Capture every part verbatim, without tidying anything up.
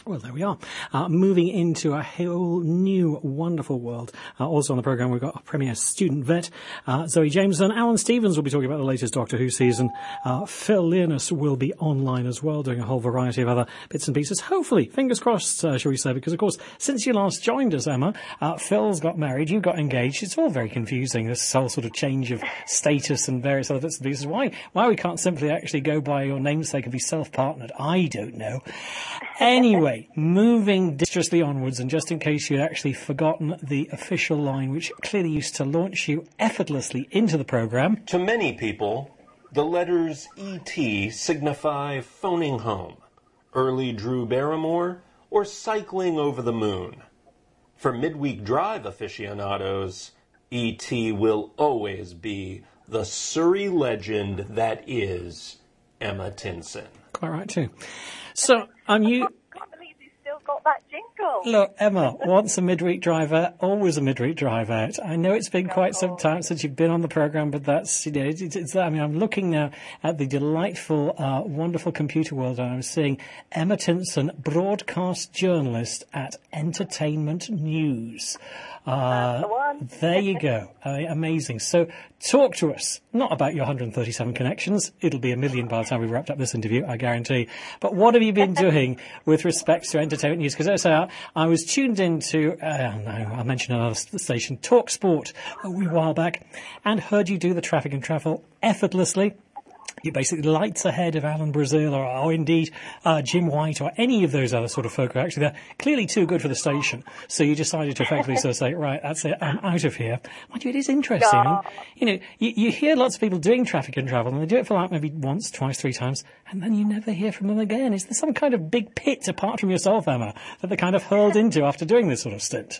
Well, there we are. Uh, moving into a whole new, wonderful world. Uh, also on the programme, we've got a Premier Student Vet, uh, Zoe Jameson. Alan Stevens will be talking about the latest Doctor Who season. Uh, Phil Learnus will be online as well, doing a whole variety of other bits and pieces. Hopefully, fingers crossed, uh, shall we say, because, of course, since you last joined us, Emma, uh, Phil's got married, you got engaged. It's all very confusing, this whole sort of change of status and various other bits and pieces. Why, why we can't simply actually go by your namesake and be self-partnered, I don't know. Anyway, moving dexterously onwards, and just in case you'd actually forgotten the official line, which clearly used to launch you effortlessly into the programme. To many people, the letters E T signify phoning home, early Drew Barrymore, or cycling over the moon. For midweek drive aficionados, E T will always be the Surrey legend that is Emma Tinson. Quite right, too. So, um, you... I can't believe you still got that jingle. Look, Emma, once a midweek driver, always a midweek drive out. I know it's been quite some time since you've been on the programme, but that's, you know, it's, it's, I mean, I'm looking now at the delightful, uh, wonderful computer world, and I'm seeing Emma Tinson, broadcast journalist at Entertainment News. Uh, the one. There you go. Uh, amazing. So talk to us, not about your one hundred thirty-seven connections. It'll be a million by the time we've wrapped up this interview, I guarantee. But what have you been doing with respect to Entertainment News? Because as I say, I, I was tuned into, uh, no, I mentioned another station, Talk Sport, a wee while back, and heard you do the traffic and travel effortlessly. You basically lights ahead of Alan Brazil or, or indeed uh, Jim White or any of those other sort of folk who actually they're clearly too good for the station. So you decided to effectively sort of say, right, that's it, I'm out of here. Mind you, it is interesting. Yeah. I mean, you know, you, you hear lots of people doing traffic and travel, and they do it for like maybe once, twice, three times, and then you never hear from them again. Is there some kind of big pit apart from yourself, Emma, that they're kind of hurled into after doing this sort of stint?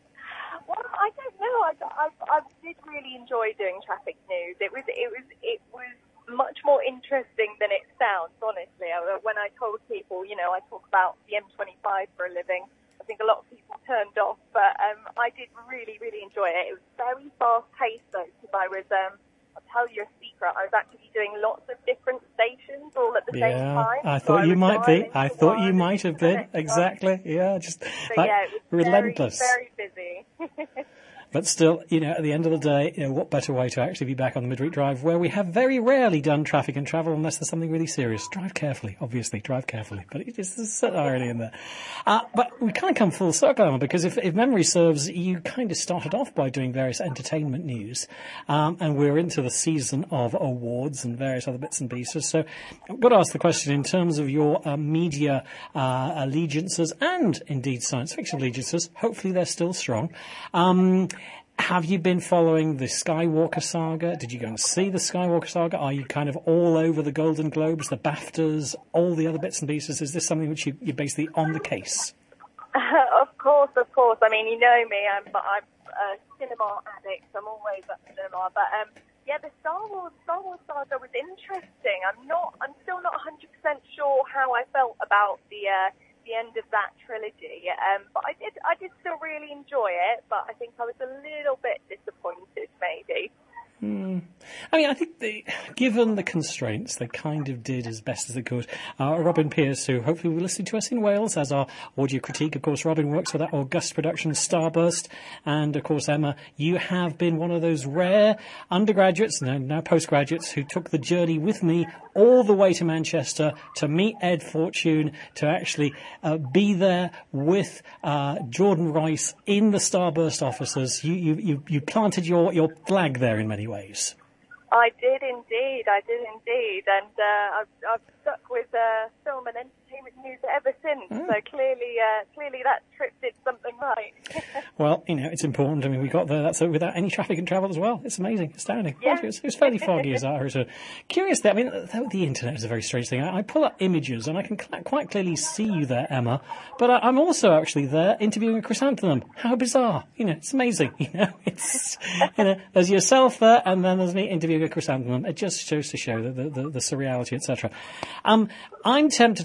Well, I don't know. I, I, I did really enjoy doing traffic news. It was, it was, it was much more interesting than it sounds, honestly. When I told people, you know, I talk about the M twenty-five for a living, I think a lot of people turned off, but um, I did really, really enjoy it. It was very fast-paced, though, because I was, um, I'll tell you a secret, I was actually doing lots of different stations all at the yeah, same time. I so thought I you might be. I thought you one, might have been. Exactly. Yeah, just so, like yeah, it was relentless. Very, very busy. But still, you know, at the end of the day, you know, what better way to actually be back on the Midweek Drive, where we have very rarely done traffic and travel unless there's something really serious. Drive carefully, obviously, drive carefully. But it is, there's a certain irony in there. Uh, but we kind of come full circle, Emma, because if, if memory serves, you kind of started off by doing various entertainment news, um, and we're into the season of awards and various other bits and pieces. So I've got to ask the question in terms of your uh, media uh, allegiances and indeed science fiction allegiances. Hopefully they're still strong. Um, Have you been following the Skywalker saga? Did you go and see the Skywalker saga? Are you kind of all over the Golden Globes, the BAFTAs, all the other bits and pieces? Is this something which you, you're basically on the case? Uh, of course, of course. I mean, you know me. I'm, I'm a cinema addict. I'm always at cinema. But um, yeah, the Star Wars Star Wars saga was interesting. I'm not. I'm still not one hundred percent sure how I felt about the. Uh, the end of that trilogy, um, but I did I did still really enjoy it, but I think I was a little bit disappointed maybe. Mm. I mean, I think they, given the constraints, they kind of did as best as they could. Uh, Robin Pierce, who hopefully will listen to us in Wales as our audio critique. Of course, Robin works for that august production Starburst. And, of course, Emma, you have been one of those rare undergraduates, no, now postgraduates, who took the journey with me all the way to Manchester to meet Ed Fortune, to actually uh, be there with uh, Jordan Rice in the Starburst offices. You, you, you, you planted your, your flag there in many ways. I did indeed, I did indeed, and uh, I've, I've stuck with uh, film and entertainment news ever since, oh. so clearly uh, clearly that trip did something right. Well, you know, it's important. I mean, we got there, that's without any traffic and travel as well. It's amazing, astounding. Yeah. It, was, it was fairly foggy as I heard. Curious that, I mean, the, the internet is a very strange thing. I, I pull up images and I can cl- quite clearly see you there, Emma, but I, I'm also actually there interviewing a chrysanthemum. How bizarre. You know, it's amazing. You know, it's, you know, there's yourself there and then there's me interviewing a chrysanthemum. It just shows to show the, the, the, the surreality, et cetera. Um, I'm tempted to say we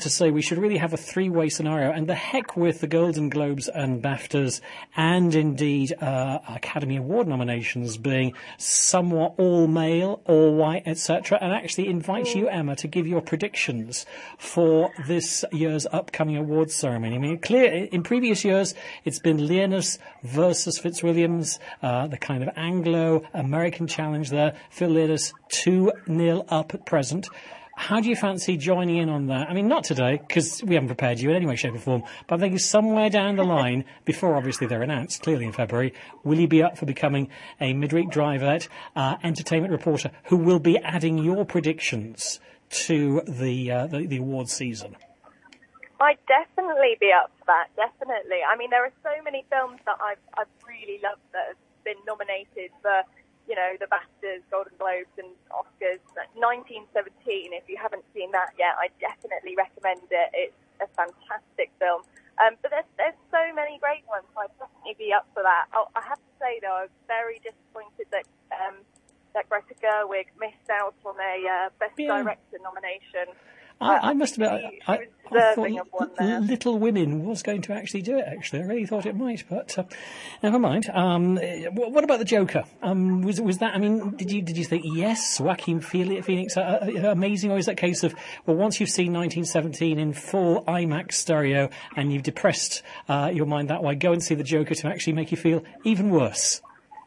should really have a three-way scenario, and the heck with the Golden Globes and BAFTAs, and indeed uh, Academy Award nominations being somewhat all-male, all-white, et cetera, and actually invite you, Emma, to give your predictions for this year's upcoming awards ceremony. I mean, clear in previous years, it's been Leonard versus Fitzwilliams, uh, the kind of Anglo-American challenge there. Phil Leonard two nil up at present. How do you fancy joining in on that? I mean, not today, because we haven't prepared you in any way, shape or form, but I'm thinking somewhere down the line, before obviously they're announced, clearly in February, will you be up for becoming a midweek drive-at uh, entertainment reporter who will be adding your predictions to the, uh, the, the awards season? I'd definitely be up for that, definitely. I mean, there are so many films that I've, I've really loved that have been nominated for, you know, the BAFTAs, Golden Globes and Oscars. nineteen seventeen, if you haven't seen that yet, I definitely recommend it. It's a fantastic film. Um, but there's, there's so many great ones, so I'd definitely be up for that. I'll, I have to say, though, I was very disappointed that um, that Greta Gerwig missed out on a uh, Best Yeah. Director nomination. I, I must admit, I, I, I thought of one there. Little Women was going to actually do it, actually. I really thought it might, but uh, never mind. Um, what, what about the Joker? Um, was was that, I mean, did you did you think, yes, Joaquin Phoenix, uh, uh, amazing, or is that a case of, well, once you've seen nineteen seventeen in full IMAX stereo and you've depressed uh, your mind that way, go and see the Joker to actually make you feel even worse?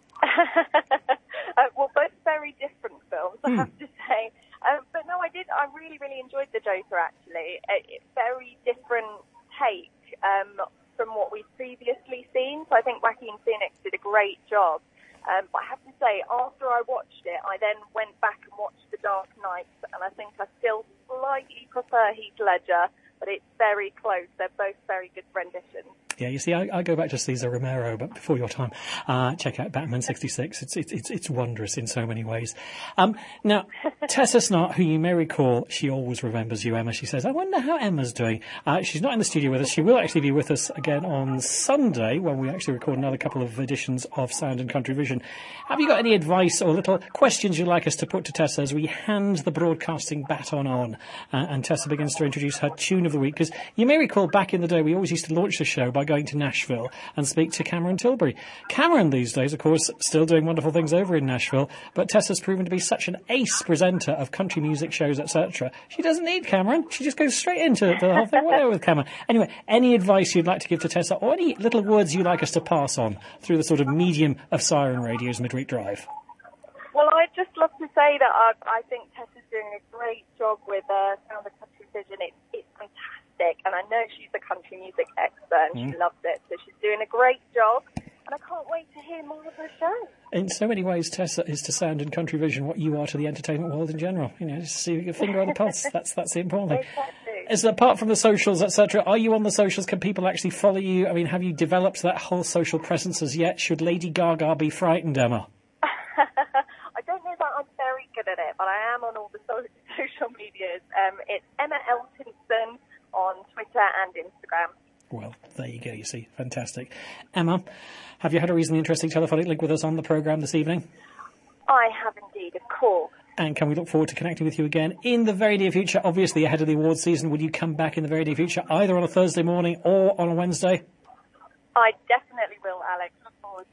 uh, well, both very different films, I Hmm. have to say. Um, but no, I did. I really, really enjoyed The Joker, actually. A, a very different take um, from what we've previously seen. So I think Joaquin Phoenix did a great job. Um, but I have to say, after I watched it, I then went back and watched The Dark Knight, and I think I still slightly prefer Heath Ledger, but it's very close. They're both very good renditions. Yeah, you see, I, I go back to Cesar Romero, but before your time, uh, check out Batman sixty-six. It's, it's it's it's wondrous in so many ways. Um, now, Tessa Snart, who you may recall, she always remembers you, Emma. She says, I wonder how Emma's doing. Uh, she's not in the studio with us. She will actually be with us again on Sunday when we actually record another couple of editions of Sound and Country Vision. Have you got any advice or little questions you'd like us to put to Tessa as we hand the broadcasting baton on? Uh, and Tessa begins to introduce her tune of the week, because you may recall back in the day we always used to launch the show by going to Nashville and speak to Cameron Tilbury. Cameron these days, of course, still doing wonderful things over in Nashville, but Tessa's proven to be such an ace presenter of country music shows, et cetera. She doesn't need Cameron. She just goes straight into the whole thing, whatever with Cameron. Anyway, any advice you'd like to give to Tessa, or any little words you'd like us to pass on through the sort of medium of Siren Radio's Midweek Drive? Well, I'd just love to say that I, I think Tessa's doing a great job with uh, Sound of Country Vision. It's, it's fantastic, and I know she's a country music expert, and Mm. she loves it, so she's doing a great job, and I can't wait to hear more of her show. In so many ways, Tessa is to Sound and Country Vision what you are to the entertainment world in general. You know, just see your finger on the pulse. That's that's the important thing. Exactly. Is apart from the socials, et cetera, are you on the socials? Can people actually follow you? I mean, have you developed that whole social presence as yet? Should Lady Gaga be frightened, Emma? I don't know that I'm very good at it, but I am on all the so- social medias. Um, it's Emma Eltinson on Twitter and Instagram. Well, there you go, you see. Fantastic. Emma, have you had a reasonably interesting telephonic link with us on the programme this evening? I have indeed, of course. And can we look forward to connecting with you again in the very near future? Obviously, ahead of the awards season, will you come back in the very near future, either on a Thursday morning or on a Wednesday? I definitely will, Alex. Look forward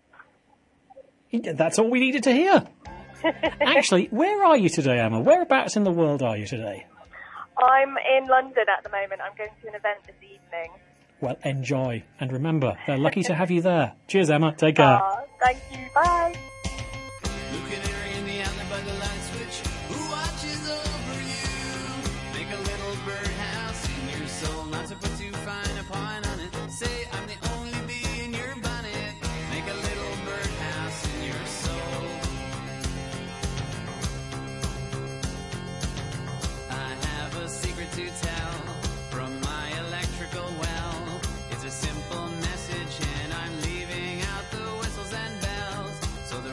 to it. That's all we needed to hear. Actually, where are you today, Emma? Whereabouts in the world are you today? I'm in London at the moment. I'm going to an event this evening. Well, enjoy. And remember, they're lucky to have you there. Cheers, Emma. Take care. Uh, thank you. Bye. Look at her in the alley by the light switch. Who watches over you? Make a little birdhouse in your soul, not to put too fine a point on it. Say I'm the only bee in your bonnet. Make a little birdhouse in your soul. I have a secret to tell from my electrical well. It's a simple message and I'm leaving out the whistles and bells. So the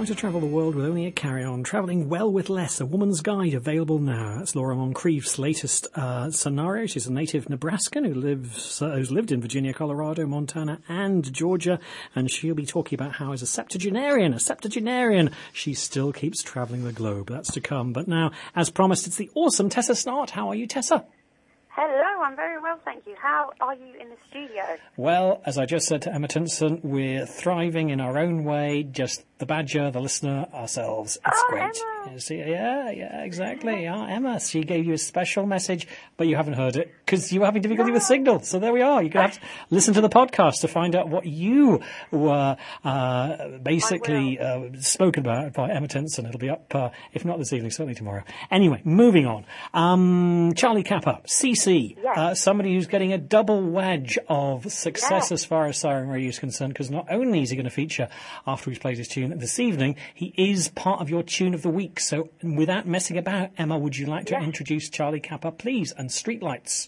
How to Travel the World with Only a Carry-On. Travelling Well with Less, a woman's guide available now. That's Laura Moncrief's latest uh, scenario. She's a native Nebraskan who lives, uh, who's lived in Virginia, Colorado, Montana and Georgia. And she'll be talking about how as a septuagenarian, a septuagenarian, she still keeps travelling the globe. That's to come. But now, as promised, it's the awesome Tessa Snart. How are you, Tessa? Hello, I'm very well, thank you. How are you in the studio? Well, as I just said to Emma Tinson, we're thriving in our own way, just the badger, the listener, ourselves. It's Oh, great. Emma. You see, yeah, yeah, exactly. Yeah, Emma, she gave you a special message, but you haven't heard it because you were having difficulty No. with signal. So there we are. You're going to have to listen to the podcast to find out what you were uh, basically uh, spoken about by Emma Tinson. It'll be up, uh, if not this evening, certainly tomorrow. Anyway, moving on. Um, Charlie Kappa, C C, Yes. uh, somebody who's getting a double wedge of success Yes. as far as Siren Radio is concerned, because not only is he going to feature after he's played his tune this evening, he is part of your tune of the week. So without messing about, Emma, would you like to Yes. introduce Charlie Kappa, please, and Streetlights?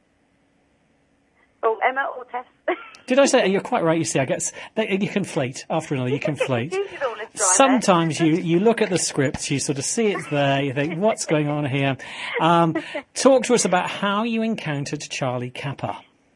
Oh, Emma or Tess? Did I say? You're quite right. You see, I guess they, you conflate. After another, you conflate. Digital, let's try Sometimes you, you look at the script, you sort of see it's there, you think, what's going on here? Um, talk to us about how you encountered Charlie Kappa.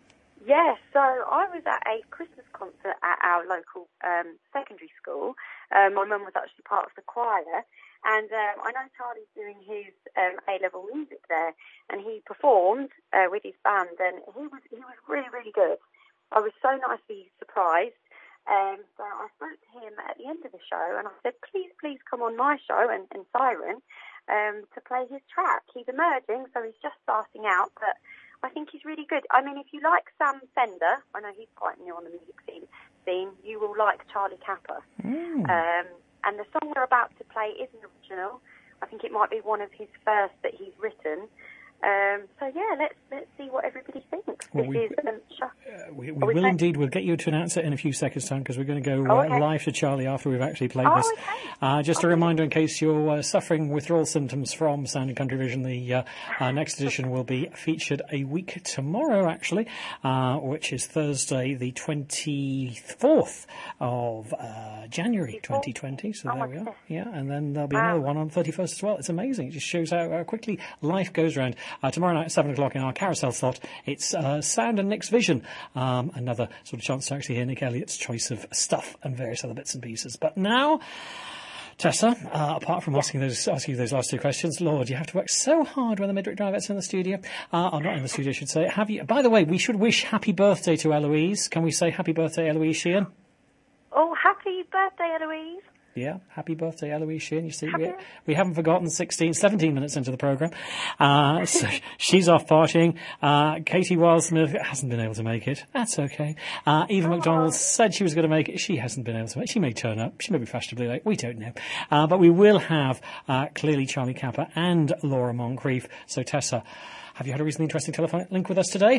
Yes, so I was at a Christmas concert at our local um, secondary school. Um, my mum was actually part of the choir, and um, I know Charlie's doing his um, A-level music there, and he performed uh, with his band, and he was he was really, really good. I was so nicely surprised. Um, so I spoke to him at the end of the show, and I said, please, please come on my show and, and Siren um, to play his track. He's emerging, so he's just starting out, but I think he's really good. I mean, if you like Sam Fender, I know he's quite new on the music scene, scene you will like Charlie Kappa. Mm. Um, and the song we're about to play is an original. I think it might be one of his first that he's written. Um, so yeah, let's let's see what everybody thinks. Well, this we- is um, Sh- Uh, we we Are we will playing- indeed. We'll get you to announce it in a few seconds' time because we're going to go Oh, uh, okay. live to Charlie after we've actually played Oh, this. okay. Uh, just a Okay. reminder, in case you're uh, suffering withdrawal symptoms from Sound and Country Vision, the uh, uh, next edition will be featured a week tomorrow, actually, uh, which is Thursday, the twenty-fourth of uh, January twenty twenty. So Oh, there my we are. goodness. Yeah, and then there'll be Wow. another one on thirty-first as well. It's amazing. It just shows how uh, quickly life goes round. Uh, tomorrow night at seven o'clock in our carousel slot, it's uh, Sound and Nick's Vision. Um, another sort of chance to actually hear Nick Elliott's choice of stuff and various other bits and pieces. But now, Tessa, uh, apart from asking those asking you those last two questions, Lord, you have to work so hard when the Midweek Drivettes in the studio. Uh, or not in the studio, I should say. Have you? By the way, we should wish happy birthday to Eloise. Can we say happy birthday, Eloise Sheehan? Oh, happy birthday, Eloise. Yeah, happy birthday, Eloise Sheehan. You see, we, Happy- we haven't forgotten sixteen, seventeen minutes into the programme. Uh, so she's off partying. Uh, Katie Wildsmith hasn't been able to make it. That's okay. Uh, Eva McDonald said she was going to make it. She hasn't been able to make it. She may turn up. She may be fashionably late. We don't know. Uh, but we will have uh, clearly Charlie Kappa and Laura Moncrief. So, Tessa, have you had a reasonably interesting telephone link with us today?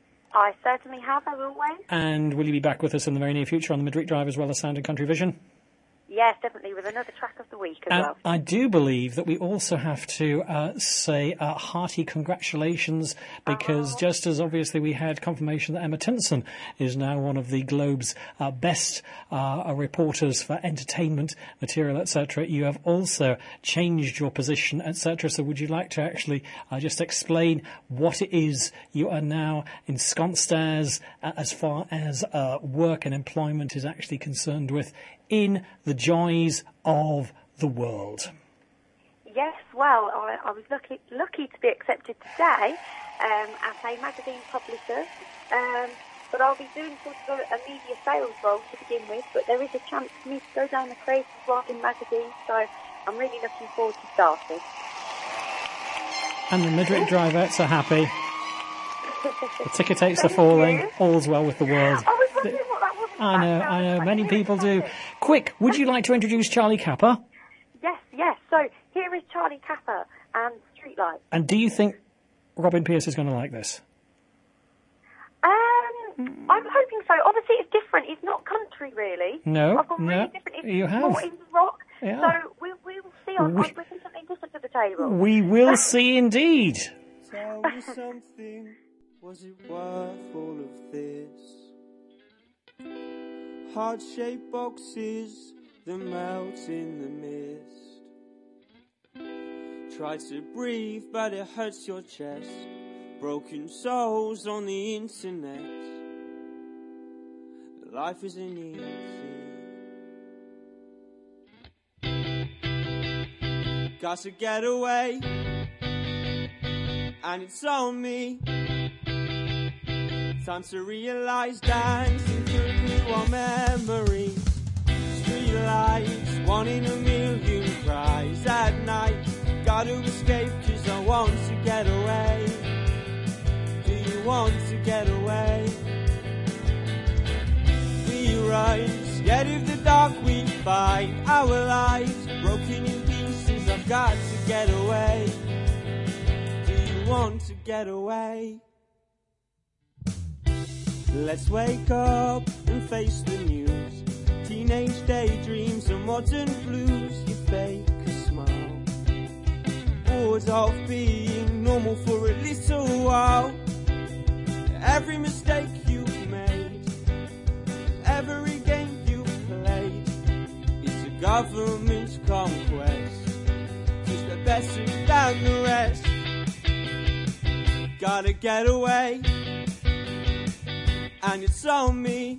I certainly have, as always. And will you be back with us in the very near future on the Midweek Drive as well as Sound and Country Vision? Yes, definitely, with another track of the week as And well. I do believe that we also have to uh, say uh, hearty congratulations because Oh. just as obviously we had confirmation that Emma Tinson is now one of the Globe's uh, best uh, reporters for entertainment material, et cetera, you have also changed your position, et cetera. So would you like to actually uh, just explain what it is you are now ensconced as, uh, as far as uh, work and employment is actually concerned with in the joys of the world? Yes, well, I, I was lucky lucky to be accepted today um, as a magazine publisher, um, but I'll be doing sort of a, a media sales role to begin with, but there is a chance for me to go down the creative road in magazines, so I'm really looking forward to starting. And the Midweek Drivettes are happy. The ticker tapes are Thank falling. you. All's well with the world. I was wondering what that was. I know, I know. Many people do. Quick, would you like to introduce Charlie Kappa? Yes, yes. So here is Charlie Kappa and Streetlights. And do you think Robin Pierce is going to like this? Um, I'm hoping so. Obviously, it's different. It's not country, really. No, I've gone no, really different. It's you have. more indie rock. Yeah. So we, we will see. I'm, We- I'm bringing something different to the table. We will see indeed. Tell me something, was it worth all of this? Heart-shaped boxes that melts in the mist. Try to breathe, but it hurts your chest. Broken souls on the internet. Life isn't easy. Got to get away, and it's on me. Time to realize dancing through our memories. Street lights, one in a million cries at night. Gotta escape cause I want to get away. Do you want to get away? We run, scared of the dark we find. Our lives broken in pieces, I've got to get away. Do you want to get away? Let's wake up and face the news. Teenage daydreams and modern blues. You fake a smile, bored of being normal for a little while. Every mistake you've made, every game you've played, it's a government's conquest, cause they're better than the rest. Gotta get away, and it's on me.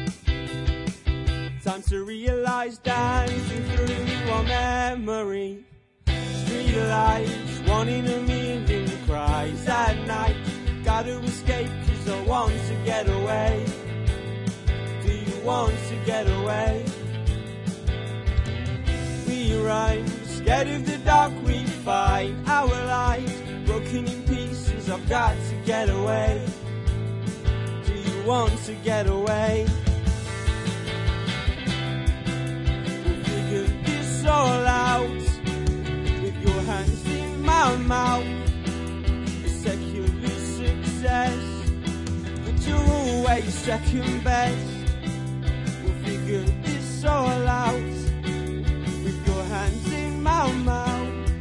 Time to realize dancing through our memory. Street lights, one in a million cries at night. Gotta escape cause I want to get away. Do you want to get away? We run, scared of the dark we find. Our lives broken in pieces, I've got to get away. Want to get away. We'll figure this all out with your hands in my mouth. A secular success, but you're always second best. We'll figure this all out with your hands in my mouth.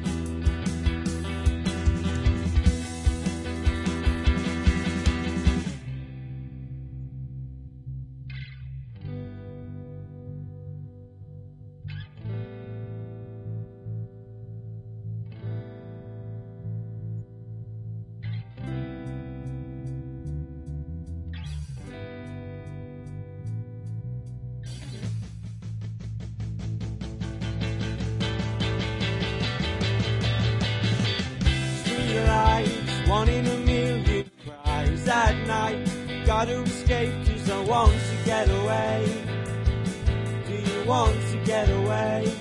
One in a million cries at night. Gotta escape cause I want to get away. Do you want to get away?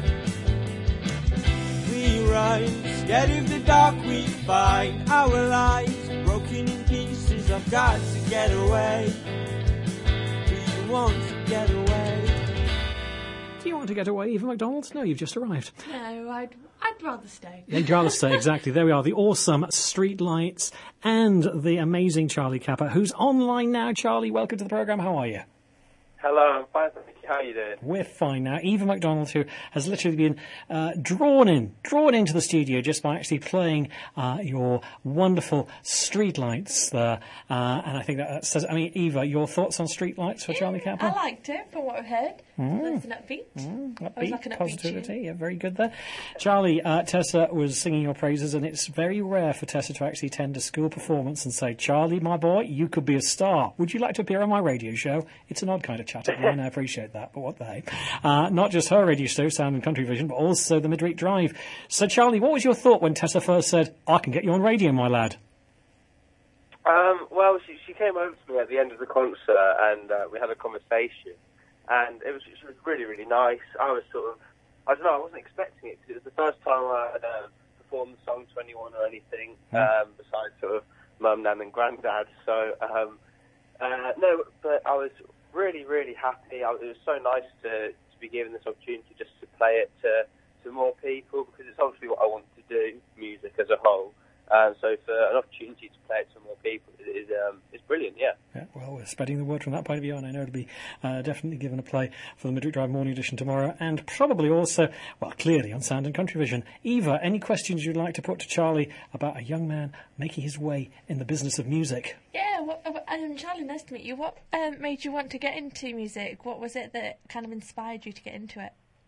We run, scared of the dark we find. Our lives broken in pieces, I've got to get away. Do you want to get away? Do you want to get away, Eva McDonald? No, you've just arrived. No, I'd, I'd rather stay. You'd rather stay, exactly. There we are, the awesome Streetlights and the amazing Charlie Kappa, who's online now. Charlie, welcome to the programme. How are you? Hello, I'm fine, thank you. How are you doing? We're fine now. Eva McDonald, who has literally been uh, drawn in, drawn into the studio just by actually playing uh, your wonderful Streetlights there. Uh, and I think that says, I mean, Eva, your thoughts on Streetlights for yeah, Charlie Kappa? I liked it, from what I've heard. Mm. Nice and upbeat. Mm, upbeat, I was like an upbeat positivity, tune. yeah, very good there. Charlie, uh, Tessa was singing your praises, and it's very rare for Tessa to actually attend a school performance and say, Charlie, my boy, you could be a star. Would you like to appear on my radio show? It's an odd kind of chat of mine, I appreciate that, but what the heck. Uh, not just her radio show, Sound and Country Vision, but also the Midweek Drive. So, Charlie, what was your thought when Tessa first said, I can get you on radio, my lad? Um, well, she, she came over to me at the end of the concert, and uh, we had a conversation, and it was, it was really, really nice. I was sort of, I don't know, I wasn't expecting it, because it was the first time I had uh, performed the song twenty-one or anything, Mm. um, besides sort of Mum, Nan and Grandad. So, um, uh, no, but I was really, really happy. I, it was so nice to, to be given this opportunity just to play it to, to more people, because it's obviously what I want to do, music as a whole. Um, so for an opportunity to play it to more people is um, is brilliant, yeah. Yeah, well, we're spreading the word from that point of view, and I know it'll be uh, definitely given a play for the Midweek Drive Morning Edition tomorrow, and probably also, well, clearly on Sound and Country Vision. Eva, any questions you'd like to put to Charlie about a young man making his way in the business of music? Yeah, what, um, Charlie, nice to meet you. What um, made you want to get into music? What was it that kind of inspired you to get into it?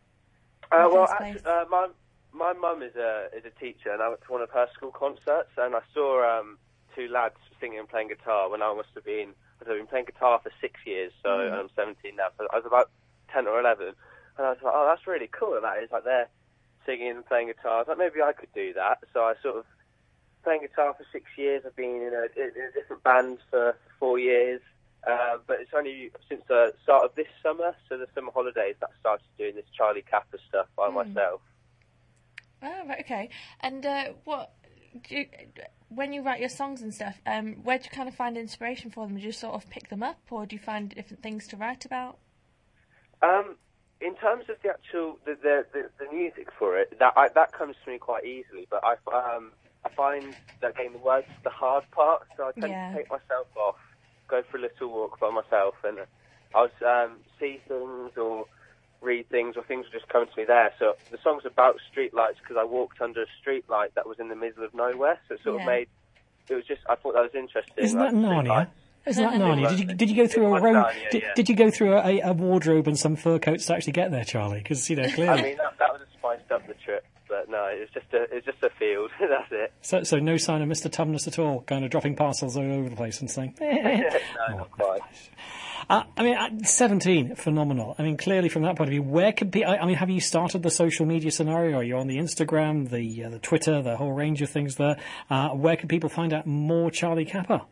Uh, well, actually, uh, my my mum is a is a teacher, and I went to one of her school concerts, and I saw um, two lads singing and playing guitar when I must have been I've been playing guitar for six years, so mm. I'm seventeen now. So I was about ten or eleven, and I was like, oh, that's really cool. That is like they're singing and playing guitar. I was like, maybe I could do that. So I sort of playing guitar for six years. I've been in a, in a different band for four years. Uh, but it's only since the start of this summer, so the summer holidays, that I started doing this Charlie Kappa stuff by mm. myself. Oh, right, okay. And uh, what, do you, when you write your songs and stuff, um, where do you kind of find inspiration for them? Do you sort of pick them up, or do you find different things to write about? Um, in terms of the actual the the, the, the music for it, that I, that comes to me quite easily. But I um I find that getting the words is the hard part, so I tend yeah. to take myself off, go for a little walk by myself, and I'll um, see things or read things, or things will just come to me there. So the song's about streetlights because I walked under a streetlight that was in the middle of nowhere, so it sort yeah. of made, it was just, I thought that was interesting. Isn't like, that Narnia? Isn't that Narnia? Did you did you go through a room? Narnia, did, yeah. did you go through a, a wardrobe and some fur coats to actually get there, Charlie? Because you know clearly. I mean that, that would have spiced up the trip, but no, it was just a it was just a field. That's it. So so no sign of Mister Tumnus at all, kind of dropping parcels all over the place and saying. Eh. no, oh, not quite. Uh, I mean, at seventeen, phenomenal. I mean, clearly from that point of view, where could be? I, I mean, have you started the social media scenario? Are you on the Instagram, the uh, the Twitter, the whole range of things there? Uh, where can people find out more Charlie Kappa?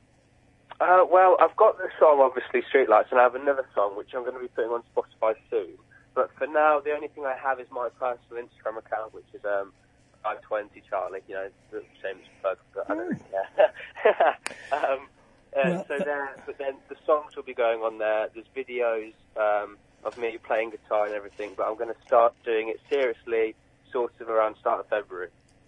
Uh, well, I've got the song, obviously, Streetlights, and I have another song which I'm going to be putting on Spotify soon. But for now, the only thing I have is my personal Instagram account, which is um, I'm twenty Charlie. You know, the same as plug, but I don't really care. um, Uh, well, so there, but then the songs will be going on there. There's videos um, of me playing guitar and everything, but I'm going to start doing it seriously sort of around start of February.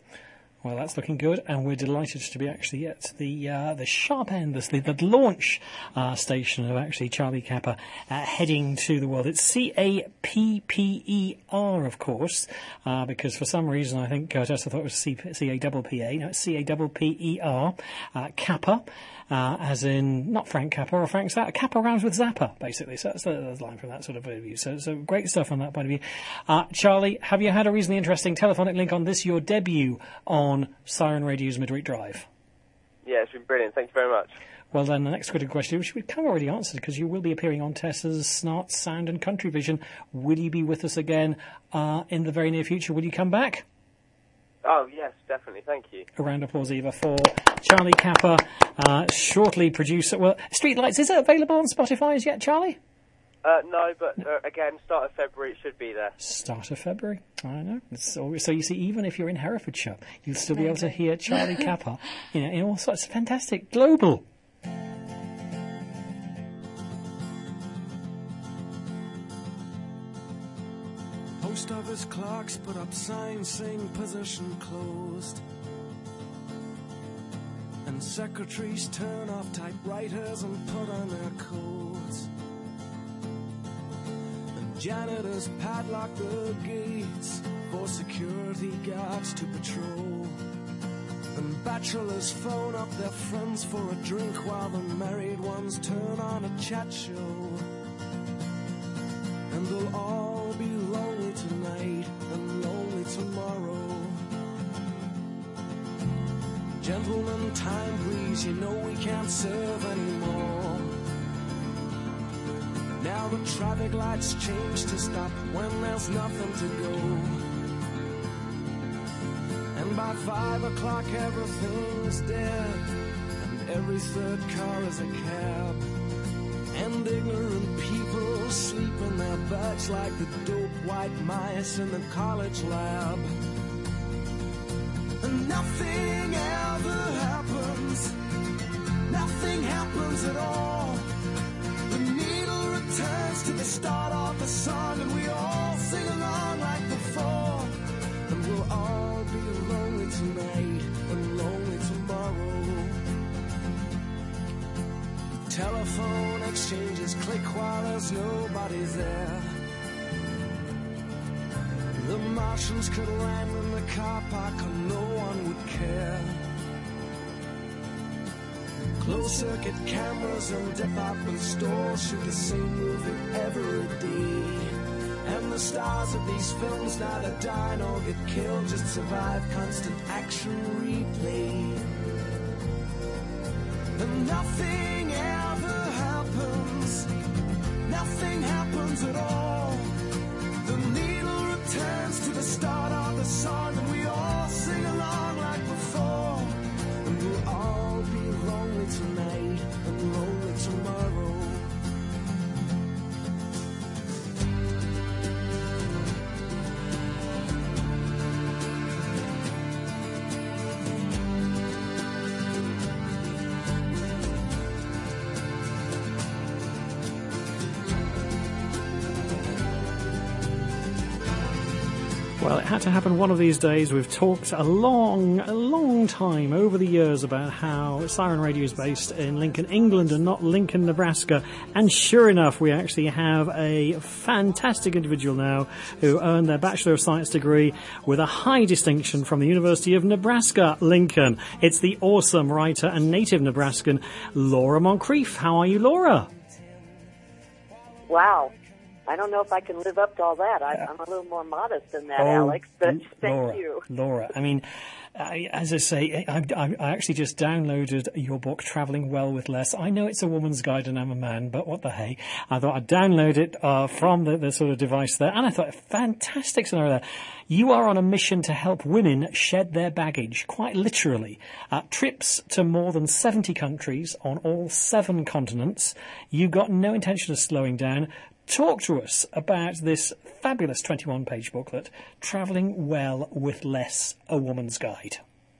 Well, that's looking good, and we're delighted to be actually at the uh, the sharp end, the, the launch uh, station of actually Charlie Kappa uh, heading to the world. It's C A P P E R, of course, uh, because for some reason I think uh, Tessa thought it was C A P P A. No, it's C A P P E R, uh, Kappa. Uh, as in, not Frank Capra or Frank Zappa. Kappa rhymes with Zappa, basically. So that's the, the line from that sort of point of view. So, so great stuff on that point of view. Uh, Charlie, have you had a reasonably interesting telephonic link on this, your debut on Siren Radio's Midweek Drive? Yeah, it's been brilliant. Thank you very much. Well, then, the next critical question, which we've kind of already answered, because you will be appearing on Tessa's Snart Sound and Country Vision. Will you be with us again uh, in the very near future? Will you come back? Oh, yes, definitely. Thank you. A round of applause, Eva, for Charlie Kappa, uh, shortly producer. Well, Streetlights, is it available on Spotify as yet, Charlie? Uh, no, but uh, again, start of February, it should be there. Start of February? I know. It's always, so you see, even if you're in Herefordshire, you'll still be able to hear Charlie Kappa, you know, in all sorts. Fantastic. Global. Post office clerks put up signs saying position closed, and secretaries turn off typewriters and put on their coats, and janitors padlock the gates for security guards to patrol, and bachelors phone up their friends for a drink while the married ones turn on a chat show. And they'll all be lonely tonight and lonely tomorrow. Gentlemen, time please, you know we can't serve anymore. Now the traffic lights change to stop when there's nothing to go. And by five o'clock everything's dead, and every third car is a cab. And ignorant people sleep in their beds like the dope white mice in the college lab. And nothing ever happens, nothing happens at all. The needle returns to the start of the song, and we all sing along like before. And we'll all be lonely tonight and lonely tomorrow. Telephone exchanges click while there's nobody there. The Martians could land in the car park and no one would care. Closed-circuit cameras and department stores shoot the same movie every day. And the stars of these films neither die nor get killed, just survive constant action replay. And nothing ever happens, nothing happens at all. The needle returns to the start of the song, and we all sing along like before. And we'll all be lonely tonight and lonely tomorrow. Well, it had to happen one of these days. We've talked a long, a long time over the years about how Siren Radio is based in Lincoln, England and not Lincoln, Nebraska. And sure enough, we actually have a fantastic individual now who earned their Bachelor of Science degree with a high distinction from the University of Nebraska, Lincoln. It's the awesome writer and native Nebraskan, Laura Moncrief. How are you, Laura? Wow. I don't know if I can live up to all that. I, I'm a little more modest than that, oh, Alex, but thank Laura, you. Laura, I mean, I, as I say, I, I, I actually just downloaded your book, Travelling Well with Less. I know it's a woman's guide and I'm a man, but what the hey. I thought I'd download it uh, from the, the sort of device there, and I thought, fantastic scenario there. You are on a mission to help women shed their baggage, quite literally. Uh, trips to more than seventy countries on all seven continents. You've got no intention of slowing down. Talk to us about this fabulous twenty-one page booklet, Travelling Well with Less, A Woman's Guide.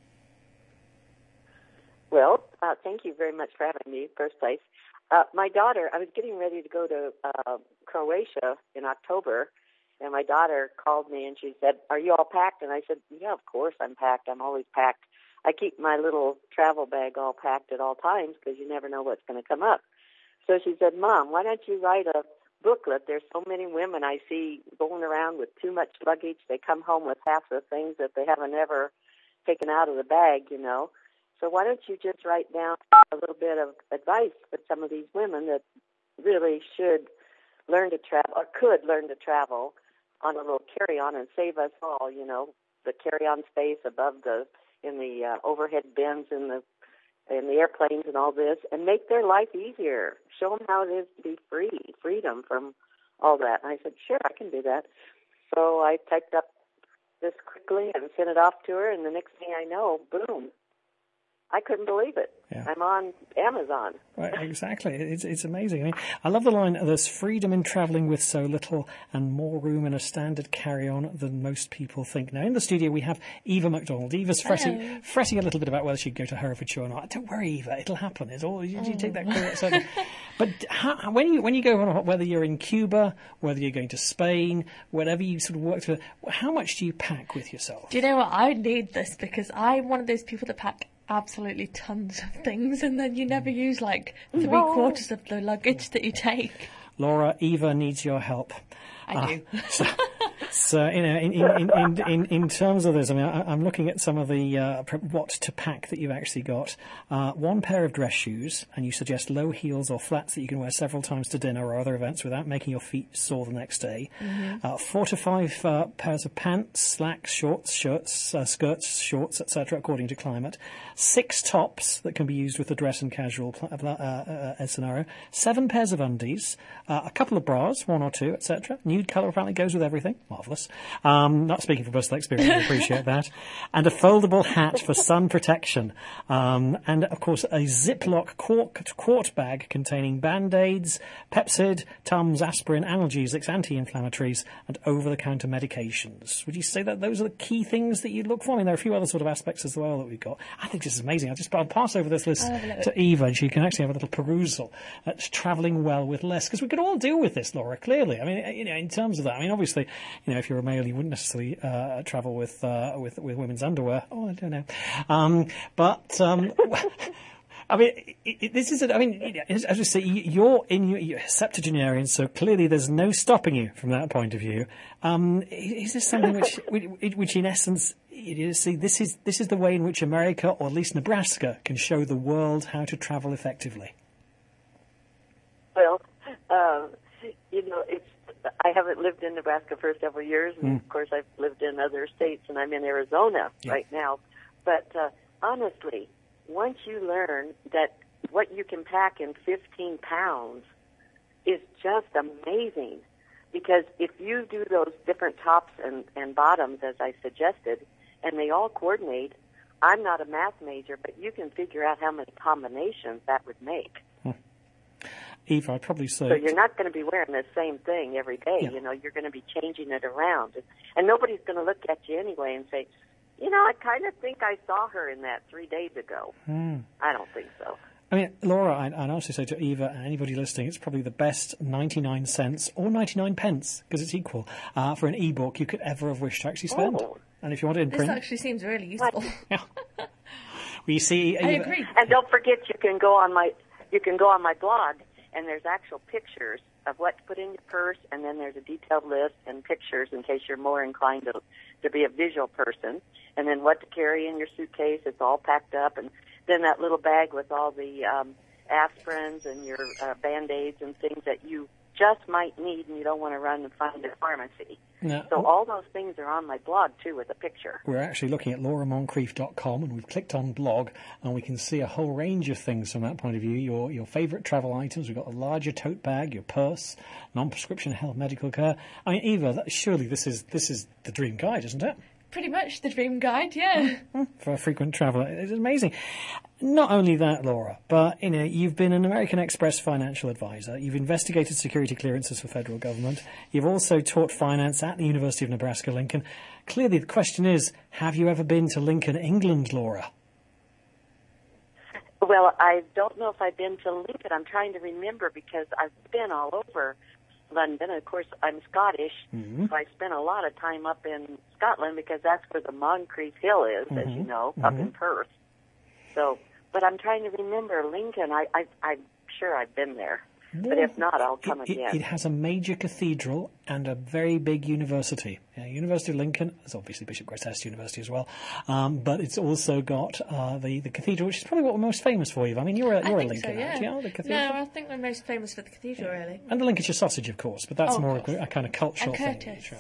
Well, uh, thank you very much for having me in the first place. Uh, my daughter, I was getting ready to go to uh, Croatia in October, and my daughter called me and she said, "Are you all packed?" And I said, "Yeah, of course I'm packed. I'm always packed. I keep my little travel bag all packed at all times because you never know what's going to come up." So she said, "Mom, why don't you write a booklet? There's so many women I see going around with too much luggage. They come home with half the things that they haven't ever taken out of the bag, you know. So why don't you just write down a little bit of advice for some of these women that really should learn to travel, or could learn to travel on a little carry-on and save us all, you know, the carry-on space above the, in the uh, overhead bins in the in the airplanes and all this, and make their life easier. Show them how it is to be free, freedom from all that." And I said, "Sure, I can do that." So I typed up this quickly and sent it off to her, and the next thing I know, boom, I couldn't believe it. Yeah. I'm on Amazon. Right, exactly. It's it's amazing. I mean, I love the line, "There's freedom in travelling with so little and more room in a standard carry-on than most people think." Now, in the studio, we have Eva MacDonald. Eva's fretting, fretting a little bit about whether she'd go to Herefordshire or not. Don't worry, Eva. It'll happen. It's all, you, you take that credit. So, but how, when you when you go on, whether you're in Cuba, whether you're going to Spain, whatever you sort of work through, how much do you pack with yourself? Do you know what? I need this because I'm one of those people that pack absolutely tons of things, and then you never use like three No. quarters of the luggage that you take. Laura, Eva needs your help. I Uh, do. so, so, you know, in, in, in, in, in terms of this, I mean, I, I'm looking at some of the uh, what to pack that you've actually got. Uh, one pair of dress shoes, and you suggest low heels or flats that you can wear several times to dinner or other events without making your feet sore the next day. Mm-hmm. Uh, four to five uh, pairs of pants, slacks, shorts, shirts, uh, skirts, shorts, et cetera, according to climate. Six tops that can be used with the dress and casual pl- uh, uh, uh, scenario. Seven pairs of undies, uh, a couple of bras, one or two, et cetera. Nude colour apparently goes with everything. Marvellous. Um, not speaking from personal experience, I appreciate that. And a foldable hat for sun protection. Um, and, of course, a Ziploc quart, quart bag containing Band-Aids, Pepsid, Tums, aspirin, analgesics, anti-inflammatories, and over-the-counter medications. Would you say that those are the key things that you look for? I mean, there are a few other sort of aspects as well that we've got. I think this is amazing. I'll just I'll pass over this list to Eva, and she can actually have a little perusal at Travelling Well with Less, because we could all deal with this, Laura, clearly. I mean, you know, in terms of that, I mean, obviously, you know, if you're a male, you wouldn't necessarily uh, travel with, uh, with with women's underwear. Oh, I don't know. Um, but um, I mean, it, it, this is. A, I mean, you know, as I say, you're in your you're septuagenarian, so clearly there's no stopping you from that point of view. Um, is this something which, which, which in essence, you see, this is this is the way in which America, or at least Nebraska, can show the world how to travel effectively? Well, um, you know, it's. I haven't lived in Nebraska for several years, and Mm. of course I've lived in other states, and I'm in Arizona Yeah. right now. But uh, honestly, once you learn that what you can pack in fifteen pounds is just amazing, because if you do those different tops and, and bottoms, as I suggested, and they all coordinate, I'm not a math major, but you can figure out how many combinations that would make. Eva, I'd probably say... So you're not going to be wearing the same thing every day. Yeah. You know, you're going to be changing it around. And nobody's going to look at you anyway and say, you know, I kind of think I saw her in that three days ago. Hmm. I don't think so. I mean, Laura, I'd, I'd also say to Eva and anybody listening, it's probably the best ninety-nine cents or ninety-nine pence, because it's equal, uh, for an e-book you could ever have wished to actually spend. Oh. And if you want it in This print... actually seems really useful. Yeah. We see... I Eva, agree. And don't forget, you can go on my you can go on my blog, and there's actual pictures of what to put in your purse, and then there's a detailed list and pictures in case you're more inclined to to be a visual person, and then what to carry in your suitcase. It's all packed up, and then that little bag with all the um, aspirins and your uh, Band-Aids and things that you just might need, and you don't want to run and find a pharmacy. Now, So all those things are on my blog, too, with a picture. we're actually looking at laura moncrief dot com, and we've clicked on blog, and we can see a whole range of things from that point of view. Your your favourite travel items. We've got a larger tote bag, your purse, non-prescription health medical care. I mean, Eva, that, surely this is this is the dream guide, isn't it? Pretty much the dream guide, yeah. For a frequent traveller. It's amazing. Not only that, Laura, but you know, you've been an American Express financial advisor. You've investigated security clearances for federal government. You've also taught finance at the University of Nebraska-Lincoln. Clearly, the question is, have you ever been to Lincoln, England, Laura? Well, I don't know if I've been to Lincoln. I'm trying to remember because I've been all over London. Of course, I'm Scottish, Mm-hmm. so I spent a lot of time up in Scotland because that's where the Moncrief Hill is, as you Mhm. know, up in Mhm. Perth. So, but I'm trying to remember Lincoln. I, I, I'm sure I've been there. But if not, I'll come it, it, again. it has a major cathedral and a very big university. Yeah, University of Lincoln, it's obviously Bishop Grotest University as well, um, but it's also got uh, the, the cathedral, which is probably what we're most famous for, you. I mean, you're a, I you're a think Lincoln, so, yeah. aren't you? The cathedral. No, I think we're most famous for the cathedral, really. And the Lincolnshire sausage, of course, but that's Oh, of more course. a, a kind of cultural And thing. Curtis.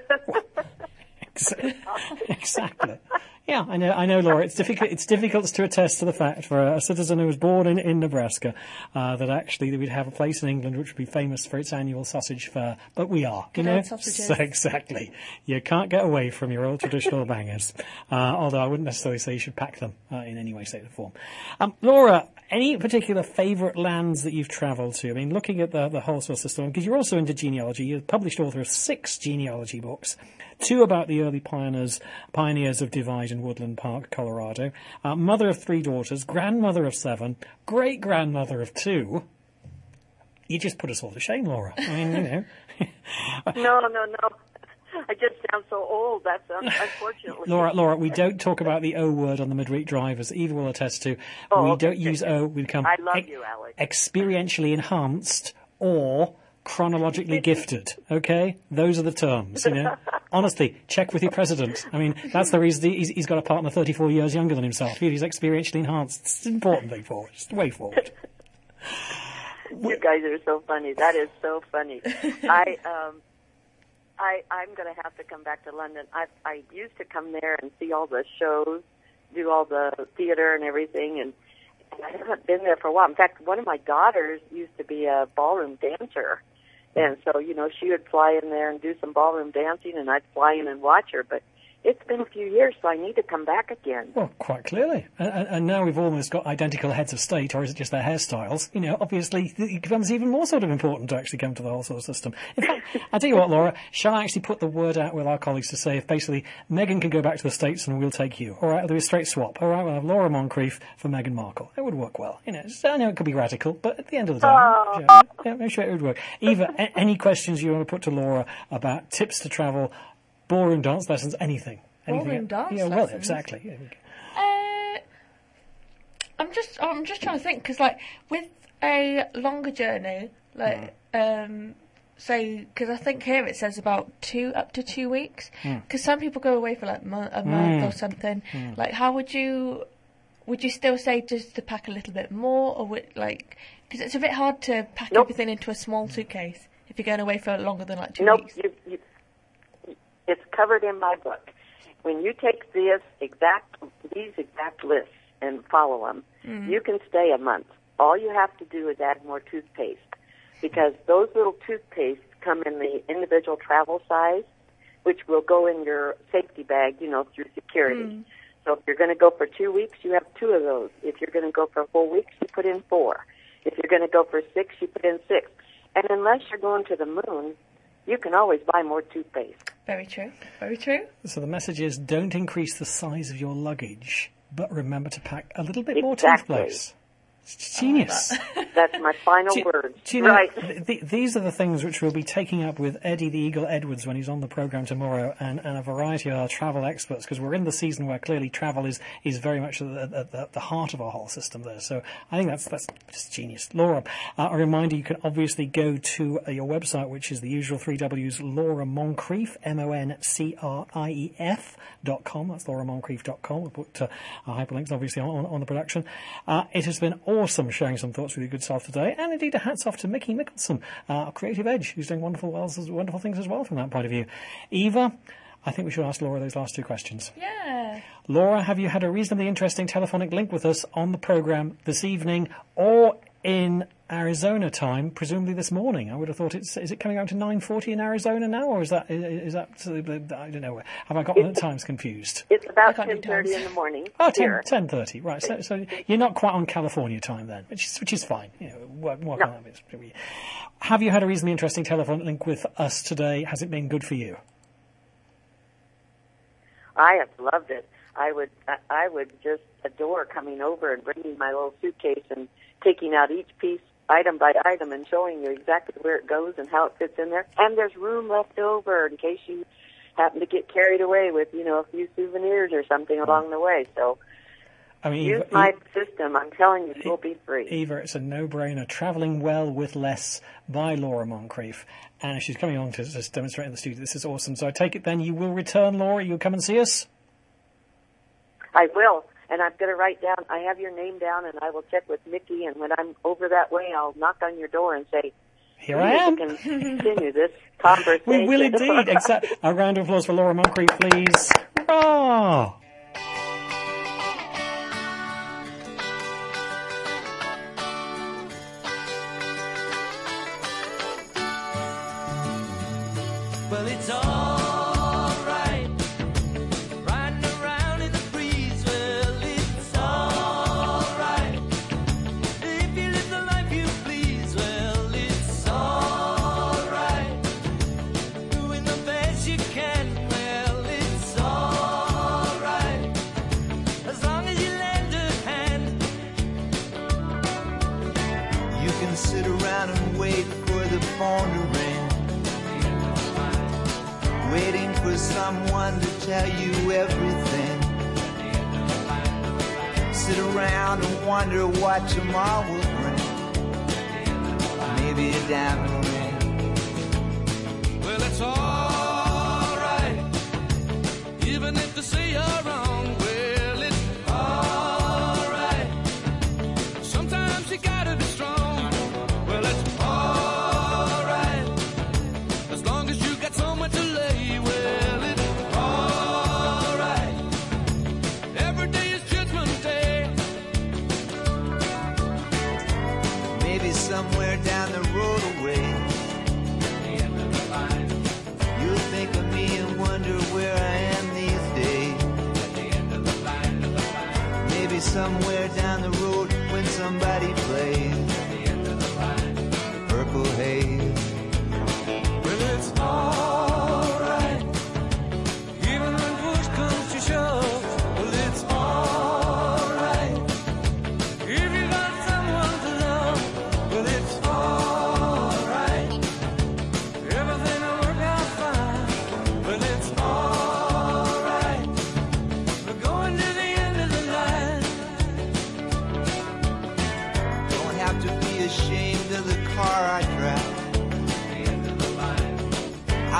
Ex- exactly. Yeah, I know, I know, Laura. It's difficult. It's difficult to attest to the fact for a citizen who was born in, in Nebraska uh, that actually we'd have a place in England which would be famous for its annual sausage fair. But we are, you Good know. old sausages. So exactly. You can't get away from your old traditional bangers. Uh, although I wouldn't necessarily say you should pack them uh, in any way, shape, or form. Um, Laura, any particular favourite lands that you've travelled to? I mean, looking at the the whole sort of system, because you're also into genealogy. You're the published author of six genealogy books. Two about the early pioneers, pioneers of Divide and Woodland Park, Colorado. Uh, mother of three daughters, grandmother of seven, great-grandmother of two. You just put us all to shame, Laura. I mean, you know. No, no, no. I just sound so old. That's un- unfortunately. Laura, Laura, we don't talk about the O word on the midweek drive, as Eva will attest to. Oh, we okay, don't use okay. O. We become I love ex- you, Alex. experientially enhanced or chronologically gifted. Okay, those are the terms. You know, honestly, check with your president. I mean, that's the reason he's, he's got a partner thirty-four years younger than himself. He's experientially enhanced. It's an important thing forward. It's the way forward. You guys are so funny. That is so funny. I um, I I'm going to have to come back to London. I I used to come there and see all the shows, do all the theater and everything, and, and I haven't been there for a while. In fact, one of my daughters used to be a ballroom dancer, and so you know she would fly in there and do some ballroom dancing, and I'd fly in and watch her. But it's been a few years, so I need to come back again. Well, quite clearly. And, and and now we've almost got identical heads of state, or is it just their hairstyles? You know, obviously it becomes even more sort of important to actually come to the whole sort of system. In fact, I tell you what, Laura, shall I actually put the word out with our colleagues to say if basically Meghan can go back to the States and we'll take you? All right, we'll do a straight swap. All right, we'll have Laura Moncrief for Meghan Markle. It would work well. You know, I know it could be radical, but at the end of the day, Oh. yeah, yeah, I'm sure it would work. Eva, a- any questions you want to put to Laura about tips to travel, ballroom dance lessons, anything? Anything? Ballroom dance Yeah, well, lessons? exactly. Yeah. Uh, I'm just I'm just trying to think because like with a longer journey, like mm. um, say because I think here it says about two up to two weeks. Because mm. some people go away for like mo- a month mm. or something. Mm. Like, how would you would you still say just to pack a little bit more, or would like because it's a bit hard to pack nope. everything into a small suitcase if you're going away for longer than like two nope. weeks? You, you, it's covered in my book. When you take this exact these exact lists and follow them, mm. you can stay a month. All you have to do is add more toothpaste, because those little toothpastes come in the individual travel size, which will go in your safety bag, you know, through security. Mm. So if you're going to go for two weeks, you have two of those. If you're going to go for four weeks, you put in four. If you're going to go for six, you put in six. And unless you're going to the moon, you can always buy more toothpaste. Very true. Very true. So the message is, don't increase the size of your luggage, but remember to pack a little bit exactly. more toothpaste. It's genius. Oh, that's my final do, words. Do you know, right. th- th- these are the things which we'll be taking up with Eddie the Eagle Edwards when he's on the programme tomorrow, and, and a variety of our travel experts, because we're in the season where clearly travel is, is very much at the, the, the heart of our whole system there. So I think that's that's just genius. Laura, uh, a reminder, you can obviously go to uh, your website, which is the usual three W's, Laura Moncrief, M O N C R I E F dot com. That's laura moncrief dot com. We'll put uh, our hyperlinks, obviously, on, on the production. Uh, it has been awesome sharing some thoughts with your good self today, and indeed a hats off to Mickey Mickelson, uh, Creative Edge, who's doing wonderful, well, wonderful things as well from that point of view. Eva, I think we should ask Laura those last two questions. Yeah. Laura, have you had a reasonably interesting telephonic link with us on the programme this evening, or in Arizona time, presumably this morning? I would have thought it's, is it coming out to nine forty in Arizona now, or is that, is that, I don't know, have I got the times confused? It's about ten thirty in the morning. Oh, ten thirty, right. So, so you're not quite on California time then, which is, which is fine. You know, what, what no. Have you had a reasonably interesting telephone link with us today? Has it been good for you? I have loved it. I would, I would just adore coming over and bringing my little suitcase and taking out each piece item by item and showing you exactly where it goes and how it fits in there. And there's room left over in case you happen to get carried away with, you know, a few souvenirs or something along the way. So I mean, use Eva, my Eva, system. I'm telling you, it will be free. Eva, it's a no-brainer. Travelling Well with Less by Laura Moncrief. And she's coming on to just demonstrate in the studio. This is awesome. So I take it then you will return, Laura? You'll come and see us? I will. And I'm going to write down, I have your name down, and I will check with Mickey, and when I'm over that way, I'll knock on your door and say, here I am. We can continue this conversation. We will indeed. Exactly. A round of applause for Laura Moncrief, please. Hurrah! Well, it's all right. Riding around in the breeze. Well, it's all right. If you live the life you please. Well, it's all right. Doing the best you can. Well, it's all right. As long as you lend a hand. You can sit around and wait for the phone to ring. Waiting for someone to tell you everything. Sit around and wonder what tomorrow will bring. Maybe a diamond ring. Well, it's all right. Even if they say you're wrong. Well, it's all right. Sometimes you gotta be strong. Well, it's all right. As long as you got someone to lay. Somewhere down the road away,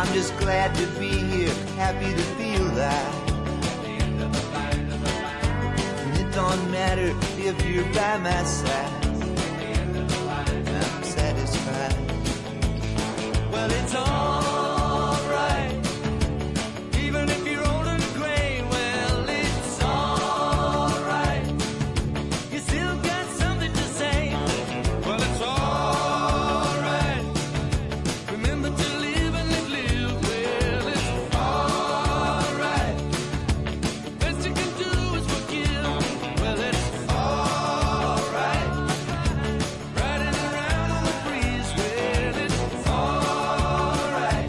I'm just glad to be here, happy to feel that. And it don't matter if you're by my side, I'm satisfied. Well, it's alright, even if you're old and gray. Well, it's alright, you still got something to say. Well, it's alright, remember to live and live, live. Well, it's alright, best you can do is forgive. Well, it's alright, riding around on the breeze. Well, it's alright,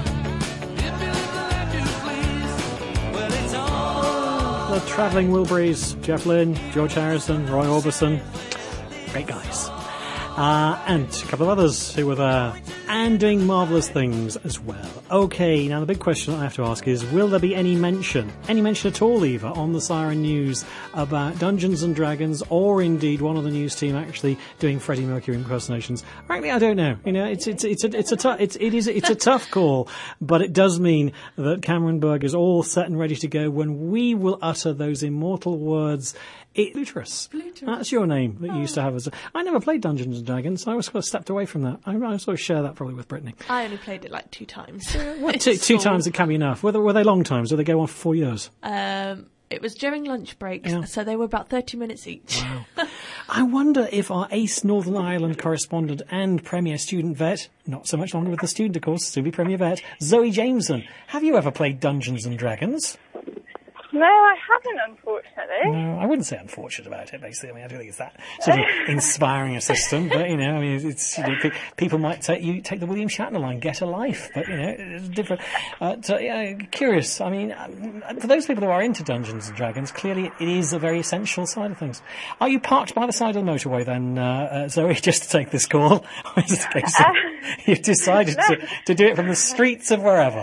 if you live the life you please. Well, it's alright. The Travelling Wilburys, Jeff Lynne, George Harrison, Roy Orbison. Great guys. Uh, and a couple of others who were there and doing marvellous things as well. Okay, now the big question I have to ask is, will there be any mention, any mention at all either, on the Siren News about Dungeons and Dragons, or indeed one of the news team actually doing Freddie Mercury impersonations? Frankly, I don't know. You know, it's it's it's a it's a tou- it's it is it's a tough call, but it does mean that Cameron Berg is all set and ready to go when we will utter those immortal words. It, Pluterus. That's your name that you used to have as a... I never played Dungeons and Dragons, so I was sort of stepped away from that. I, I sort of share that probably with Brittany. I only played it like two times. What, two, two times it can be enough. Were they, were they long times? Did they go on for four years? Um, it was during lunch breaks, Yeah. so they were about thirty minutes each. Wow. I wonder if our ace Northern Ireland correspondent and Premier Student Vet, not so much longer with the student, of course, to be Premier Vet, Zoe Jameson, have you ever played Dungeons and Dragons? No, I haven't, unfortunately. No, I wouldn't say unfortunate about it, basically. I mean, I don't think it's that sort of inspiring a system, but, you know, I mean, it's, you know, pe- people might take you, take the William Shatner line, get a life, but, you know, it's different. Uh, so, yeah, curious. I mean, um, for those people who are into Dungeons and Dragons, clearly it is a very essential side of things. Are you parked by the side of the motorway then, uh, uh, Zoe, just to take this call? Or is it a case of you've decided to, to do it from the streets of wherever?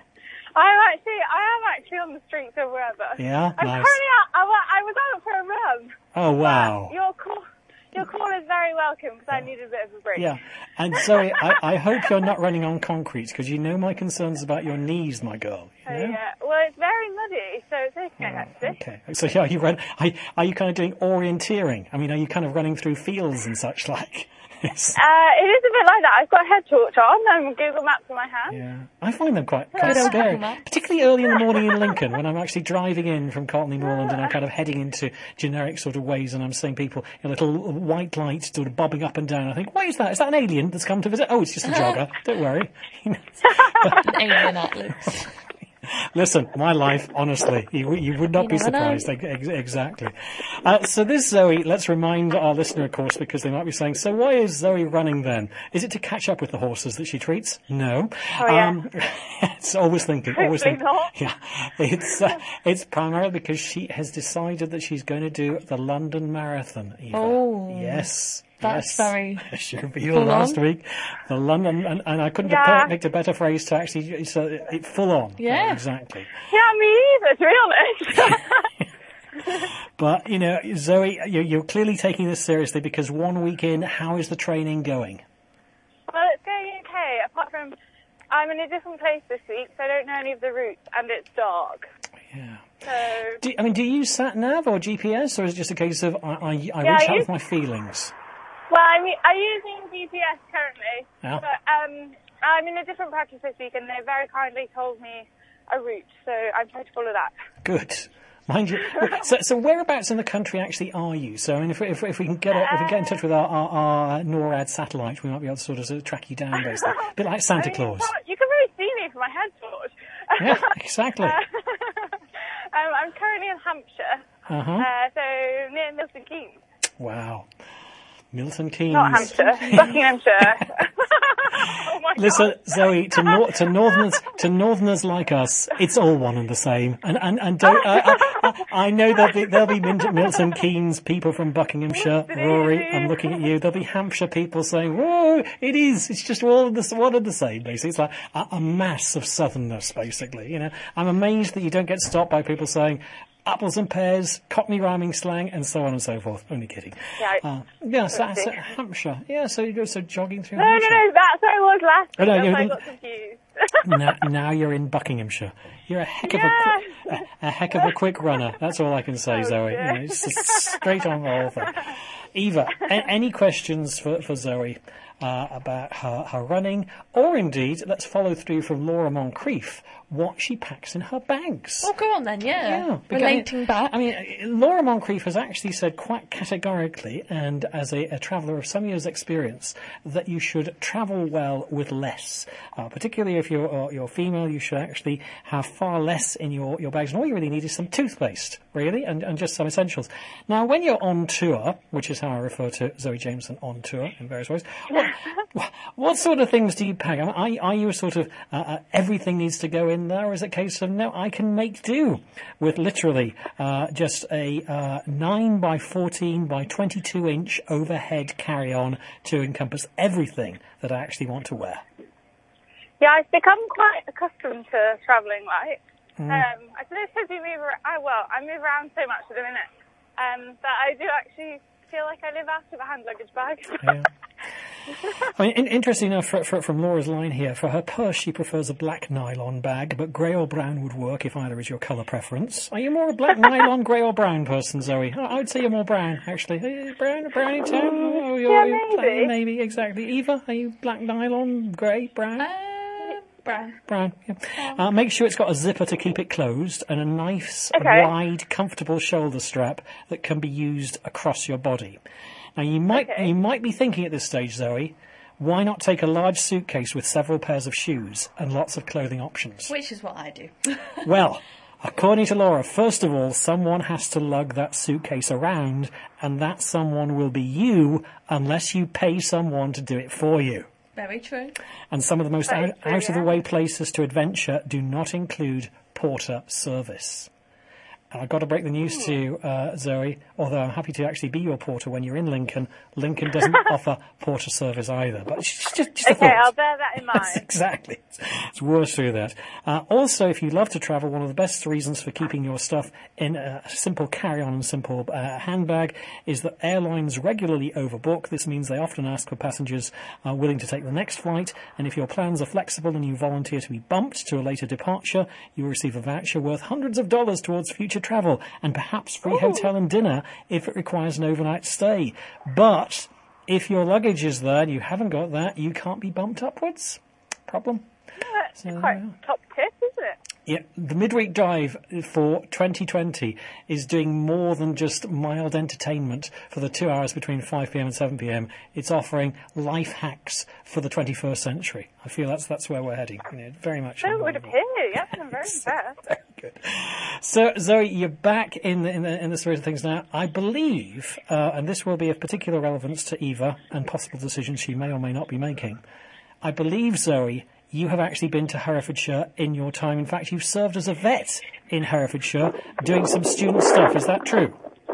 I'm actually, I am actually on the streets or wherever. Yeah, I'm nice. currently out, I, wa- I was out for a run. Oh, wow. Your call, your call is very welcome because I needed a bit of a break. Yeah, and Zoe, I, I hope you're not running on concrete, because you know my concerns about your knees, my girl. You So, know? yeah. Well, it's very muddy, so it's okay, actually. Okay, so yeah, are you run? Are, are you kind of doing orienteering? I mean, are you kind of running through fields and such like? Yes. Uh, it is a bit like that. I've got a head torch on and Google Maps in my hand. Yeah, I find them quite, quite Yeah. scary, particularly early in the morning in Lincoln when I'm actually driving in from Courtney Moorland and I'm kind of heading into generic sort of ways and I'm seeing people in a little white light sort of bobbing up and down. I think, what is that? Is that an alien that's come to visit? Oh, it's just a jogger. Don't worry. An alien atlas. Listen, my life, honestly, you, you would not You be never know. surprised. Ex- Exactly. Uh, so this Zoe, let's remind our listener, of course, because they might be saying, so why is Zoe running then? Is it to catch up with the horses that she treats? No. Oh, yeah. Um, it's always thinking, always Hopefully thinking. not. Yeah. It's, uh, it's primarily because she has decided that she's going to do the London Marathon, Eva. Oh. Yes. That's yes. very She revealed full last on. week the London, and, and I couldn't Yeah. have picked a better phrase to actually, it's uh, it, full on. Yeah. Exactly. Yeah, me either, to be honest. But, you know, Zoe, you're, you're clearly taking this seriously because one week in, how is the training going? Well, it's going okay, apart from I'm in a different place this week, so I don't know any of the routes, and it's dark. Yeah. So, Do, I mean, do you use sat-nav or G P S, or is it just a case of I, I, I Yeah, reach I out use- with my feelings? well, I'm, I'm using G P S currently, Yeah. but um, I'm in a different practice this week, and they very kindly told me a route, so I'm trying to follow that. Good. Mind you, so, so whereabouts in the country actually are you? So, I mean, if, if, if we can get if we get in touch with our, our, our NORAD satellite, we might be able to sort of, sort of track you down, basically. A bit like Santa I mean, Claus. You can't- you can really see me from my head torch. Yeah, exactly. Uh, um, I'm currently in Hampshire, Uh-huh. uh, so near Milton Keynes. Wow. Milton Keynes. Not Hampshire, Buckinghamshire. Oh my Listen, God. Zoe, to, nor- to northerners, to northerners like us, it's all one and the same. And and and don't, I, I, I I know there'll be there'll be Min- Milton Keynes people from Buckinghamshire. Rory, I'm looking at you. There'll be Hampshire people saying, "Whoa, it is. It's just all of the one and the same." Basically, it's like a, a mass of southernness. Basically, you know, I'm amazed that you don't get stopped by people saying apples and pears, Cockney rhyming slang, and so on and so forth. Only kidding. Yeah, Uh, yeah, so, Let's so see. Hampshire. Yeah, so you go so jogging through No, no, Hampshire. no, that's where I was last Oh, week. no, That's you- why I got confused. now, now you're in Buckinghamshire. You're a heck of a, qu- a, a heck of a quick runner. That's all I can say, Oh, Zoe. dear. You know, it's just straight on the whole thing. Eva, a- any questions for, for Zoe uh, about her, her running, or indeed, let's follow through from Laura Moncrief, what she packs in her bags? Oh, go on then, yeah. Yeah, because- Relating back. I mean, Laura Moncrief has actually said quite categorically, and as a, a traveller of some years' experience, that you should travel well with less. Uh, particularly if you're uh, you're female, you should actually have far less in your, your bags. And all you really need is some toothpaste, really, and, and just some essentials. Now, when you're on tour, which is how I refer to Zoe Jameson, on tour in various ways, what, what sort of things do you pack? I mean, are, are you a sort of uh, uh, everything needs to go in there, or is it a case of, no, I can make do with literally uh, just a uh, nine by fourteen by twenty-two inch overhead carry-on to encompass everything that I actually want to wear? Yeah, I've become quite accustomed to travelling light. Mm. Um, I suppose we move around, I, well, I move around so much at the minute um, that I do actually feel like I live out of a hand luggage bag. Yeah. I mean, in, interesting enough, for, for, from Laura's line here, for her purse she prefers a black nylon bag, but grey or brown would work if either is your colour preference. Are you more a black nylon, grey or brown person, Zoe? I, I would say you're more brown, actually. Are you brown, brown in town? Oh, you're, Yeah, you're maybe. black- maybe, exactly. Eva, are you black nylon, grey, brown? Uh, brown. Brown, yeah. Uh, make sure it's got a zipper to keep it closed and a nice, Okay. wide, comfortable shoulder strap that can be used across your body. Now, you might Okay. you might be thinking at this stage, Zoe, why not take a large suitcase with several pairs of shoes and lots of clothing options? Which is what I do. Well, according to Laura, first of all, someone has to lug that suitcase around, and that someone will be you unless you pay someone to do it for you. Very true. And some of the most Very out, true, out of the yeah. way places to adventure do not include porter service. And I've got to break the news to you, uh, Zoe, although I'm happy to actually be your porter when you're in Lincoln. Lincoln doesn't offer porter service either. But it's just, just a Okay, thought. I'll bear that in Yes, mind. exactly. It's, it's worth through that. Uh, also, if you love to travel, one of the best reasons for keeping your stuff in a simple carry-on and simple uh, handbag is that airlines regularly overbook. This means they often ask for passengers uh, willing to take the next flight, and if your plans are flexible and you volunteer to be bumped to a later departure, you will receive a voucher worth hundreds of dollars towards future travel, and perhaps free Ooh. hotel and dinner if it requires an overnight stay. But if your luggage is there and you haven't got that, you can't be bumped upwards. Problem. That's So, quite yeah. top tip, isn't it? Yeah, the midweek drive for twenty twenty is doing more than just mild entertainment for the two hours between five p.m. and seven p.m. It's offering life hacks for the twenty-first century. I feel that's that's where we're heading. You know, very much. So on it would board. appear, yes, I'm very impressed. Very good. So, Zoe, you're back in the, in the, in the spirit of things now. I believe, uh, and this will be of particular relevance to Eva and possible decisions she may or may not be making. I believe, Zoe, you have actually been to Herefordshire in your time. In fact, you've served as a vet in Herefordshire doing some student stuff. Is that true?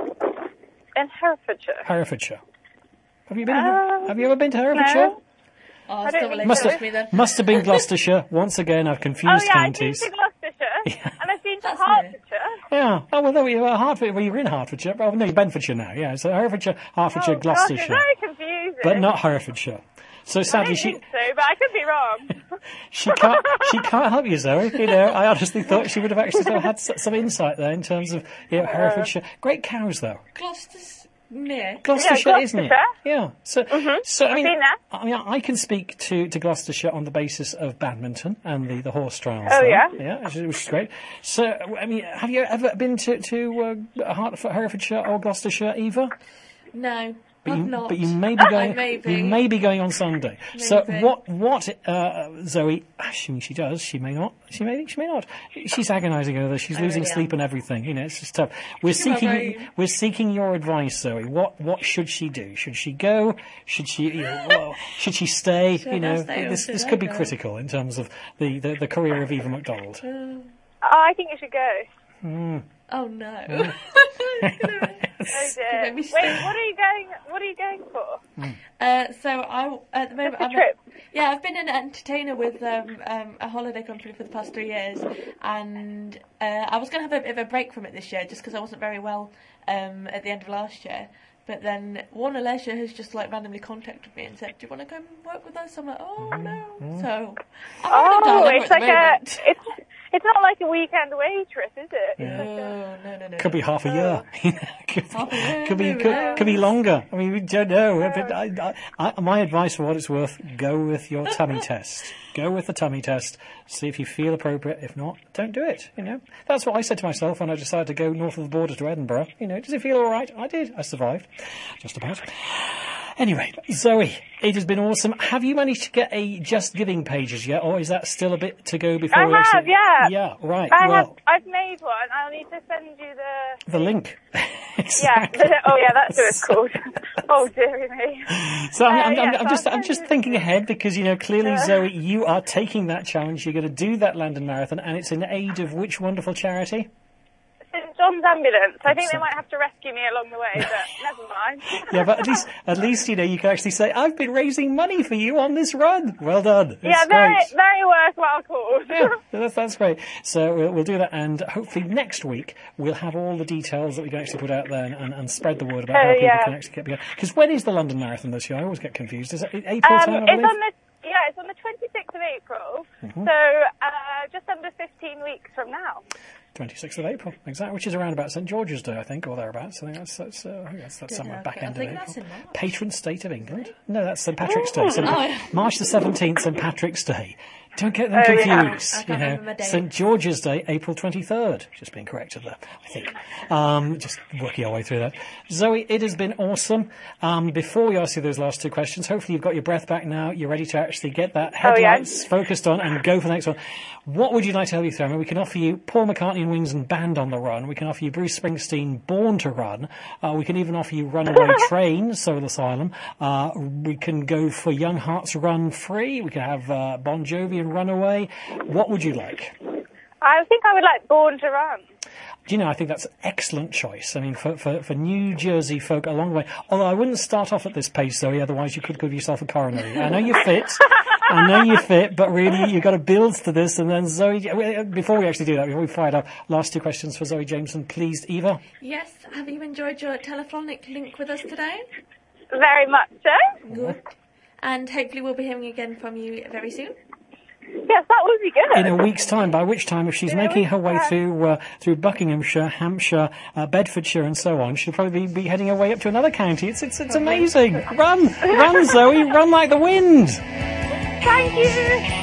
In Herefordshire. Herefordshire. Have you been? Um, have you ever been to Herefordshire? no. Oh, I it's don't not think related Must to have, me then. must have been Gloucestershire. Once again, I've Oh confused yeah, counties. I've been to Gloucestershire, Yeah. and I've been to That's Hertfordshire. Yeah. Oh, well, there we are. Hertfordshire. Well, you're in Hertfordshire. Oh, no, you're Bedfordshire now. Yeah. So Herefordshire, Hertfordshire, Oh gosh, it's Gloucestershire. very confusing. But not Herefordshire. So I sadly, don't she think so, but I could be wrong. she can't she can't help you, Zoe. You know, I honestly thought she would have actually sort of had s- some insight there in terms of you know, Herefordshire. Great cows, though. Gloucester's near. Gloucestershire, Yeah, isn't it? Gloucestershire. Yeah. So, so I mean, been there. I mean, I can speak to, to Gloucestershire on the basis of badminton and the, the horse trials. Oh, there. yeah? Yeah, which is, which is great. So, I mean, have you ever been to to uh, Hertford, Herefordshire or Gloucestershire, Eva? No, But I've you, not. but you may be going. I may be. You may be going on Sunday. So Maybe. what? What? Uh, Zoe, assuming she does, she may not. She may. She may not. She's agonising over this. She's I losing really sleep am. and everything. You know, it's just tough. We're She's in my seeking. brain. We're seeking your advice, Zoe. What? What should she do? Should she go? Should she? You know, well, should she stay? Should you I know, stay or this should this I could be go? critical in terms of the, the, the career of Eva McDonald. Oh, I think you should go. Hmm. Oh no. Oh dear. Let me Wait, stay. what are you going? What are you going for? Uh, so I at the moment Just a I'm trip. yeah I've been an entertainer with um, um, a holiday company for the past three years, and uh, I was going to have a bit of a break from it this year just because I wasn't very well um, at the end of last year. But then Warner Leisure has just like randomly contacted me and said, "Do you want to come work with us?" I'm like, "Oh no!" So, I'm Oh, it's it's like a moment. it's it's not like a weekend waitress, is it? Yeah. It's like a, No, no, no, no. Could be half a year. could, Half a year, could be maybe could, less. could be longer. I mean, we don't know. But I, I, I, my advice, for what it's worth, go with your tummy test. Go with the tummy test. See if you feel appropriate. If not, don't do it. You know, that's what I said to myself when I decided to go north of the border to Edinburgh. You know, does it feel all right? I did. I survived, just about. Anyway, Zoe, it has been awesome. Have you managed to get a Just Giving pages yet, or is that still a bit to go before I we have, actually... yeah. Yeah, right. I well, have. I've made one. I'll need to send you the. the link. Yeah. Oh, yeah. That's what it's called. Oh, dearie me. So I'm, Uh, I'm, I'm, yes, I'm just, I'll I'm send just you- thinking ahead because, you know, clearly, Yeah. Zoe, you are taking that challenge. You're going to do that London Marathon, and it's in aid of which wonderful charity? Saint John's Ambulance. I think they Excellent. might have to rescue me along the way, but never mind. Yeah, but at least, at least, you know, you can actually say, I've been raising money for you on this run. Well done. That's yeah, very, great. very worthwhile cause. Yeah, that's, that's great. So we'll, we'll do that, and hopefully next week we'll have all the details that we can actually put out there and, and, and spread the word about Oh, how people yeah. can actually get behind. Because when is the London Marathon this year? I always get confused. Is it April Um, time, I it's believe? on the yeah, it's on the twenty-sixth of April. Mhm. So uh, just under fifteen weeks from now. twenty-sixth of April, exactly, which is around about St George's Day, I think, or thereabouts. I think that's, that's, uh, I think that's, that's Don't somewhere know, back I end of think April. that's in March. Patron state of England? No, that's St Patrick's Day. St. Oh. March the seventeenth, St Patrick's Day. Don't get them Oh, yeah. confused. I You can't know, remember my date. St George's Day, April twenty-third. Just being corrected there, I think. Um, just working our way through that. Zoe, it has been awesome. Um, before we ask you those last two questions, hopefully you've got your breath back now. You're ready to actually get that Oh, yeah. headlights focused on and go for the next one. What would you like to help you through? I mean, we can offer you Paul McCartney and Wings and Band on the Run. We can offer you Bruce Springsteen, Born to Run. Uh, we can even offer you Runaway Train, Soul Asylum. Uh, we can go for Young Hearts Run Free. We can have uh, Bon Jovi and Runaway. What would you like? I think I would like Born to Run. Do you know, I think that's an excellent choice. I mean, for, for, for New Jersey folk along the way. Although I wouldn't start off at this pace, Zoe, otherwise you could give yourself a coronary. I know you're fit. I know you're fit, but really you've got to build to this. And then Zoe, before we actually do that, before we fire it up, last two questions for Zoe Jameson, please, Eva. Yes, have you enjoyed your telephonic link with us today? Very much so. Good. And hopefully we'll be hearing again from you very soon. Yes, that would be good. In a week's time, by which time, if she's In a making her week's way time. through uh, through Buckinghamshire, Hampshire, uh, Bedfordshire, and so on, she'll probably be heading her way up to another county. It's it's it's amazing. Run, run, Zoe, run like the wind. Thank you.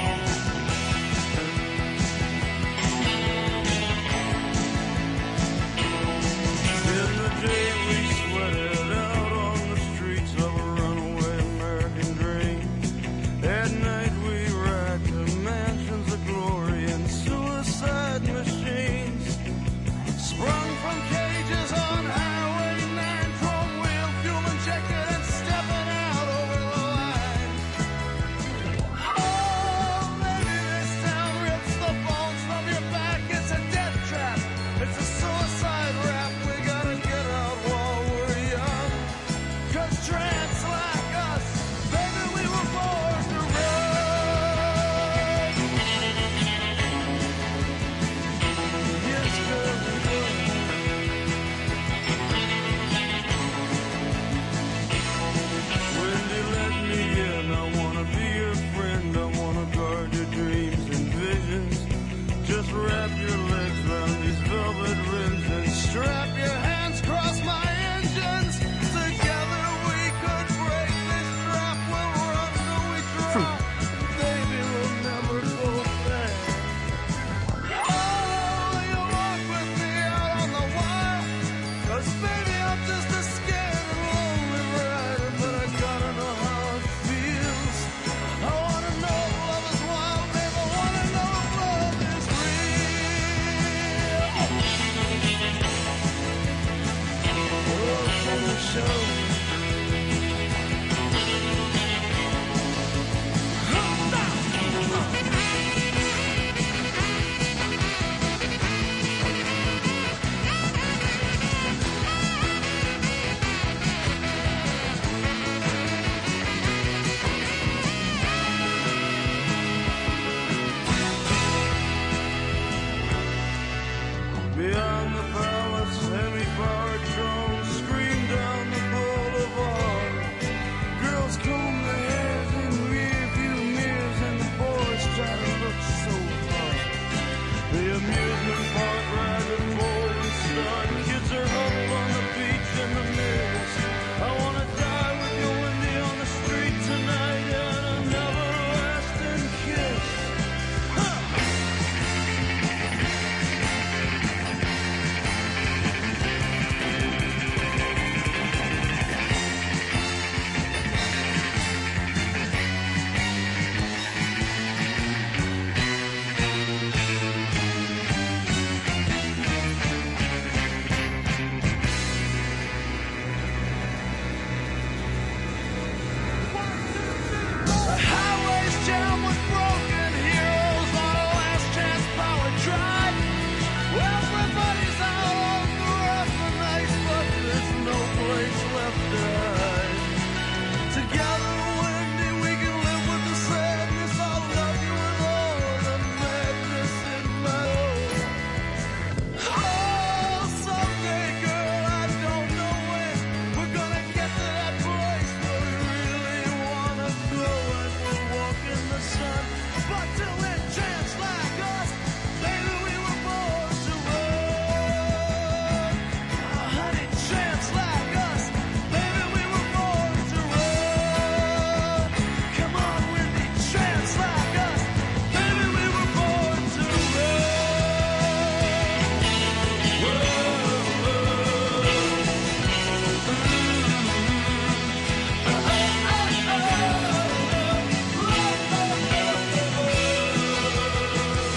In the day we sweated out on the streets of a runaway American dream. At night we racked the mansions of glory and suicide machines. Sprung from cages on Highway nine, chrome wheel, fuel injected and stepping out over the line. Oh,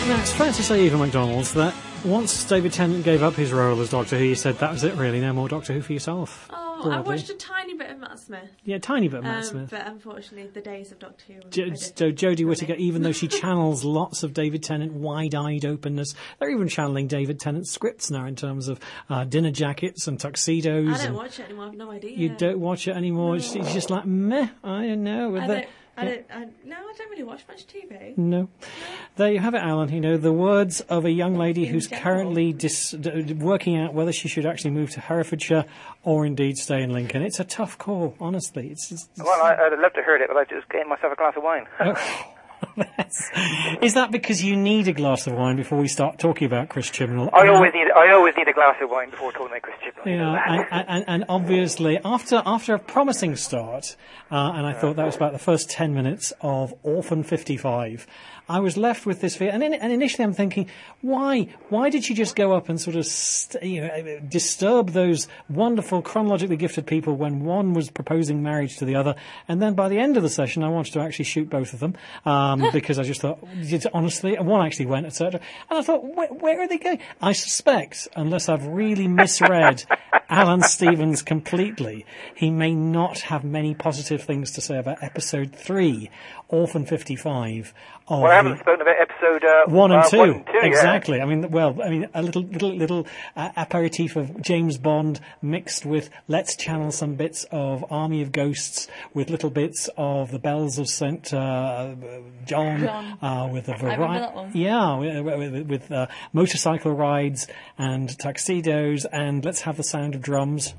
Now, it's fair to say, Eva McDonald, that once David Tennant gave up his role as Doctor Who, he said that was it, really, no more Doctor Who for yourself. Oh, broadly. I watched a tiny bit of Matt Smith. Yeah, a tiny bit of Matt um, Smith. But unfortunately, the days of Doctor Who were Jo- very so Jodie Whittaker, me. even though she channels lots of David Tennant wide-eyed openness, they're even channeling David Tennant scripts now in terms of uh, dinner jackets and tuxedos. I don't and watch it anymore. I've no idea. You don't watch it anymore. No. It's, it's just like meh. I don't know. With I the- don't. I yeah. don't. I, no, I don't really watch much T V. No. There you have it, Alan. You know, the words of a young lady In who's general. currently dis- d- working out whether she should actually move to Herefordshire or indeed stay in Lincoln. It's a tough call, honestly. It's, it's, it's Well, I, I'd have loved to heard it, but I just getting myself a glass of wine. That's- Is that because you need a glass of wine before we start talking about Chris Chibnall? I And- always need I always need a glass of wine before talking about Chris Chibnall. you know Yeah, that. and, and, and obviously, after after a promising start, uh, and I thought that was about the first ten minutes of Orphan fifty-five, I was left with this fear. And, in, and initially, I'm thinking, why? Why did you just go up and sort of st- you know, disturb those wonderful chronologically gifted people when one was proposing marriage to the other? And then by the end of the session, I wanted to actually shoot both of them um, because I just thought, honestly, and one actually went, et cetera. And I thought, where, where are they going? I suspect, unless I've really misread Alan Stevens completely, he may not have many positive things to say about episode three, Orphan fifty-five. Of Well, I haven't the- spoken about episode uh, one and uh, two, one and two yet. exactly. I mean, well, I mean, a little, little, little uh, aperitif of James Bond mixed with let's channel some bits of Army of Ghosts with little bits of the Bells of Saint uh, John, John. Uh, with a I remember variety, that one. yeah, with, with, with uh, motorcycle rides and tuxedos, and let's have the sound of drums.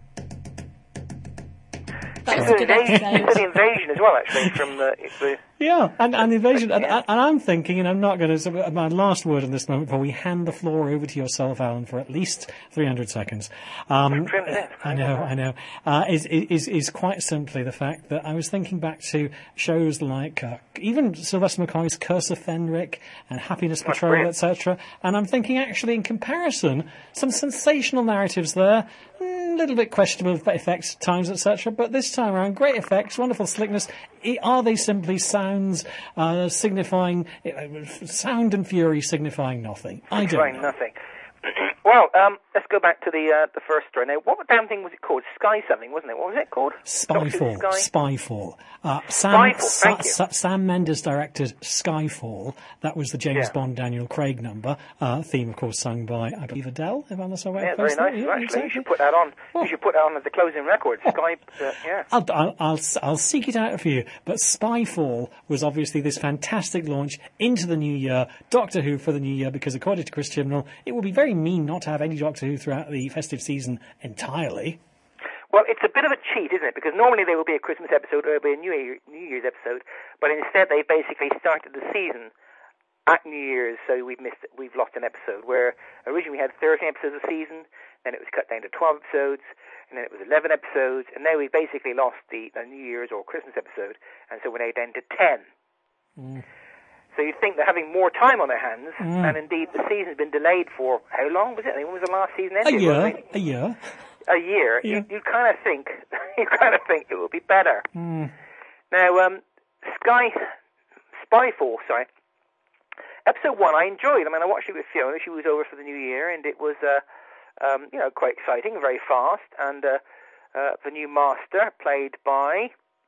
That was It's a good the invasion, episode. it's the invasion as well, actually, from the... It's the Yeah, and, and invasion, and, and I'm thinking, and I'm not going to, my last word in this moment before we hand the floor over to yourself, Alan, for at least three hundred seconds. Um, Trim this. I know, I know, uh, is, is, is quite simply the fact that I was thinking back to shows like, uh, even Sylvester McCoy's Curse of Fenric and Happiness That's Patrol, brilliant. et cetera. And I'm thinking actually in comparison, some sensational narratives there, a little bit questionable effects at times, et cetera. But this time around, great effects, wonderful slickness. I- Are they simply sounds uh, signifying uh, sound and fury signifying nothing? I don't Trying know. nothing. Well, um, let's go back to the uh, the first story. Now, what damn thing was it called? Sky something, wasn't it? What was it called? Doctor Who Spyfall. Sky? Spyfall. Uh, Sam, Spyfall, Sa- thank you. Sa- Sam Mendes directed Skyfall. That was the James Yeah. Bond Daniel Craig number. Uh, theme, of course, sung by, I believe, Adele, if I'm not so right. Yeah, very nice, Yeah, actually. exactly. You should put that on. Oh. You should put that on as the closing record. Sky, uh, yeah. I'll, I'll, I'll, I'll seek it out for you. But Spyfall was obviously this fantastic launch into the new year, Doctor Who for the new year, because according to Chris Chibnall, it would be very mean not to have any Doctor Who throughout the festive season entirely. Well, it's a bit of a cheat, isn't it? Because normally there will be a Christmas episode or there will be a New, Year, New Year's episode, but instead they basically started the season at New Year's, so we've missed, we've lost an episode. Where originally we had thirteen episodes a season, then it was cut down to twelve episodes, and then it was eleven episodes, and now we've basically lost the, the New Year's or Christmas episode, and so we're now down to ten. Mm. So you'd think they're having more time on their hands, Mm. and indeed the season's been delayed for how long was it? I mean, when was the last season A ended? year, Wasn't it? a year. A year. Yeah. You, you kind of think, you kind of think it would be better. Mm. Now, um, Sky, Spyfall, sorry. Episode one, I enjoyed. I mean, I watched it with Fiona. She was over for the new year, and it was, uh, um, you know, quite exciting, very fast. And uh, uh, the new master, played by,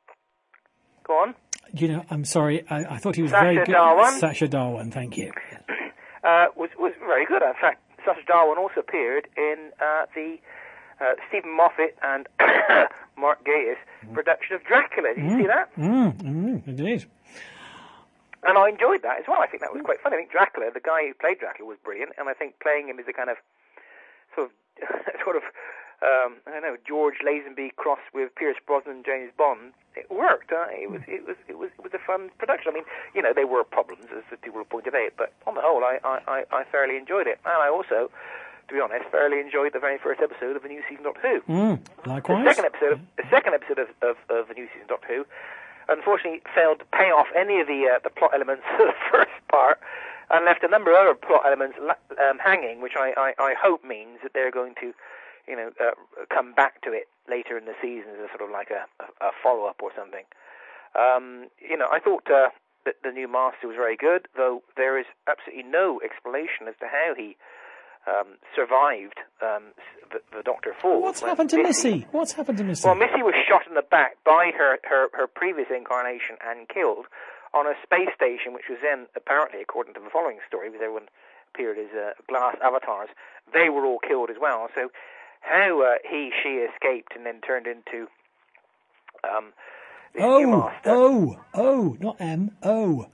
go on, You know, I'm sorry, I, I thought he was Sacha very good. Dhawan. Sacha Dhawan, thank you. uh, was was very good. In fact, Sacha Dhawan also appeared in uh, the uh, Stephen Moffat and Mark Gatiss production of Dracula. Did you see that? Mm, mm, indeed. And I enjoyed that as well. I think that was quite fun. I think Dracula, the guy who played Dracula, was brilliant, and I think playing him as a kind of sort of sort of um, I don't know, George Lazenby crossed with Pierce Brosnan and James Bond, it worked. Uh, it was it was it was it was a fun production. I mean, you know, there were problems as the people pointed out, but on the whole, I I, I, I thoroughly enjoyed it, and I also, to be honest, thoroughly enjoyed the very first episode of the new season Doctor Who. Mm, likewise. The second episode, of, the second episode of, of, of the new season Doctor Who, unfortunately, failed to pay off any of the uh, the plot elements of the first part, and left a number of other plot elements um, hanging, which I, I, I hope means that they're going to, you know, uh, come back to it later in the season as a sort of like a, a, a follow up or something. Um, you know, I thought uh, that the new master was very good, though there is absolutely no explanation as to how he um, survived um, the, the Doctor fall. What's happened to Missy? What's happened to Missy? Well, Missy was shot in the back by her, her, her previous incarnation and killed on a space station, which was then, apparently, according to the following story, because everyone appeared as uh, glass avatars, they were all killed as well. So how uh, he, she escaped and then turned into um, the new Oh, master. oh, oh, not M, O.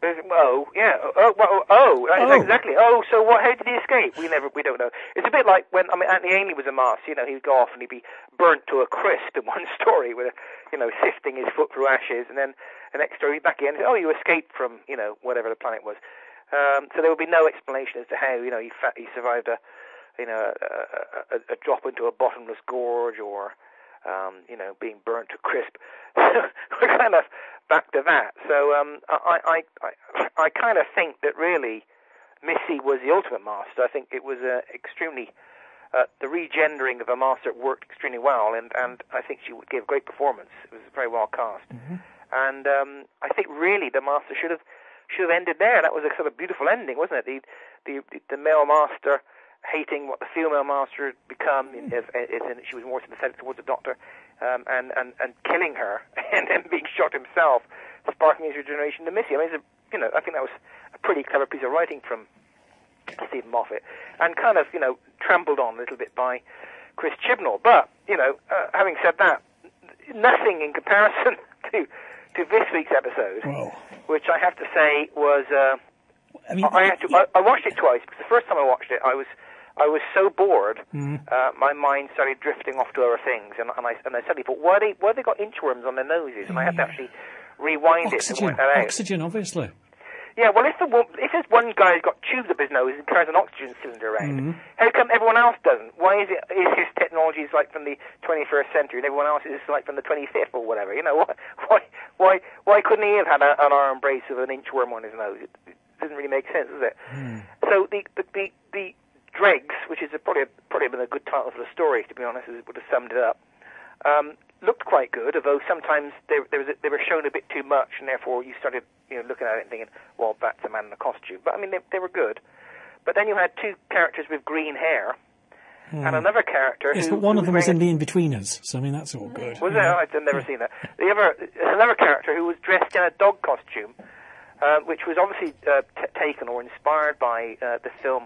Oh, yeah. Oh, well, oh, Oh. exactly. Oh, so what? How did he escape? We never, we don't know. It's a bit like when I mean Anthony Ainley was a master. You know, he'd go off and he'd be burnt to a crisp in one story with, a, you know, sifting his foot through ashes, and then the next story he'd back in. Oh, you escaped from, you know, whatever the planet was. Um, so there would be no explanation as to how, you know, he fa- he survived a, you know, a, a, a drop into a bottomless gorge or, um, you know, being burnt to crisp. We're kind of back to that. So um, I, I, I, I kind of think that really Missy was the ultimate master. I think it was uh, extremely, uh, the regendering of a master worked extremely well, and, and I think she gave a great performance. It was very well cast. Mm-hmm. And um, I think really the master should have should have ended there. That was a sort of beautiful ending, wasn't it? The the, the male master hating what the female master had become, in, as, as in she was more sympathetic towards the Doctor, um, and, and, and killing her, and then being shot himself, sparking his regeneration to Missy. I mean, it's a, you know, I think that was a pretty clever piece of writing from Stephen Moffat, and kind of, you know, trampled on a little bit by Chris Chibnall. But, you know, uh, having said that, nothing in comparison to to this week's episode, Whoa. which I have to say was... Uh, I mean, I, had to, I, I watched it twice, because the first time I watched it, I was I was so bored, Mm. uh, my mind started drifting off to other things, and, and I and I suddenly thought, why they why they got inchworms on their noses? And I had to actually rewind it and Oxygen, work that out. oxygen, obviously. Yeah, well, if the wo- if there's one guy who's got tubes up his nose and carries an oxygen cylinder around, Mhm. how come everyone else doesn't? Why is it is his technology is like from the twenty-first century and everyone else is like from the twenty-fifth or whatever? You know, why why why, why couldn't he have had a, an arm brace with an inchworm on his nose? It, it doesn't really make sense, does it? Mm. So the the the, the dregs, which is a, probably a, probably been a good title for the story, to be honest, as it would have summed it up. Um, looked quite good, although sometimes they, there was a, they were shown a bit too much, and therefore you started, you know, looking at it and thinking, well, that's a man in a costume. But I mean, they, they were good. But then you had two characters with green hair, Mm. and another character. Yes, who, but one who of them was wearing in the In-Betweeners, so I mean, that's all good. a, was Yeah. it? I've never seen that. The other another character who was dressed in a dog costume, uh, which was obviously uh, t- taken or inspired by uh, the film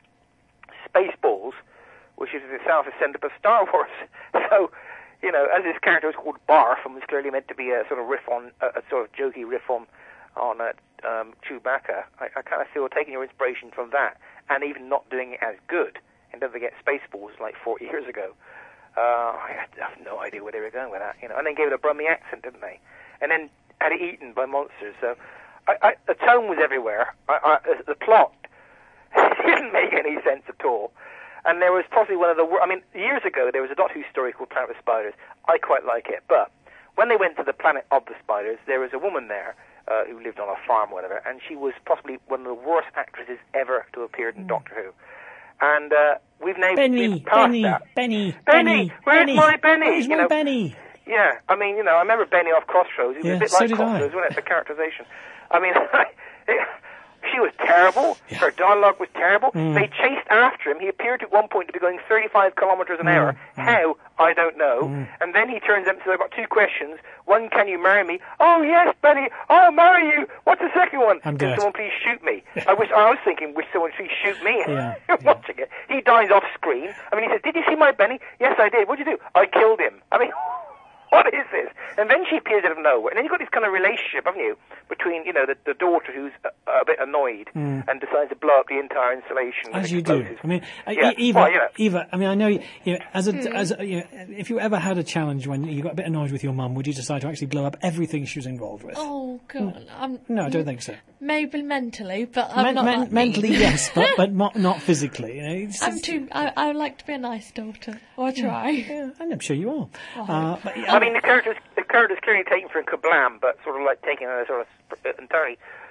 Spaceballs, which is itself a send-up of Star Wars. So, you know, as this character was called Barf and was clearly meant to be a sort of riff on, a, a sort of jokey riff on, on uh, um, Chewbacca, I, I kind of feel taking your inspiration from that and even not doing it as good, and don't forget Spaceballs like forty years ago. Uh, I have no idea where they were going with that, you know. And then gave it a Brummie accent, didn't they? And then had it eaten by monsters. So I, I, the tone was everywhere. I, I, the plot didn't make any sense at all. And there was possibly one of the... I mean, years ago, there was a Doctor Who story called Planet of the Spiders. I quite like it. But when they went to the Planet of the Spiders, there was a woman there uh, who lived on a farm or whatever, and she was possibly one of the worst actresses ever to appear in mm. Doctor Who. And uh, we've now Benny, been past Benny, that. Benny, Benny, where's Benny, my Benny? Where's you my know? Benny? Yeah, I mean, you know, I remember Benny off Crossroads. It was Yeah, a bit so like did I. Crossroads, wasn't it? The characterization. I mean, it, she was terrible. Yeah. Her dialogue was terrible. Mm. They chased after him. He appeared at one point to be going thirty-five kilometres an Mm. hour. Mm. How? I don't know. Mm. And then he turns up and says, I've got two questions. One, can you marry me? Oh, yes, Benny. I'll marry you. What's the second one? I'm Can dead. someone please shoot me? I wish I was thinking, wish someone please shoot me. Yeah, Watching it. He dies off screen. I mean, he says, did you see my Benny? Yes, I did. What'd you do? I killed him. I mean... What is this? And then she appears out of nowhere. And then you've got this kind of relationship, haven't you, between, you know, the, the daughter who's a, a bit annoyed Mm. and decides to blow up the entire installation. As with you do. explosives. I mean, uh, Yeah. E- Eva, Well, you know. Eva, I mean, I know, you know, as a, Mm. as a, you know, if you ever had a challenge when you got a bit annoyed with your mum, would you decide to actually blow up everything she was involved with? Oh, God. I'm, No, I don't think so. Maybe mentally, but I'm Men- not men- that mentally, mean. yes, but, but not, not physically. You know, it's I'm just- too... I, I like to be a nice daughter. Or I try. Yeah, and I'm sure you are. Uh, but, I mean, the character's, the character's clearly taken from Kablam, but sort of like taken in a sort of sp- entirely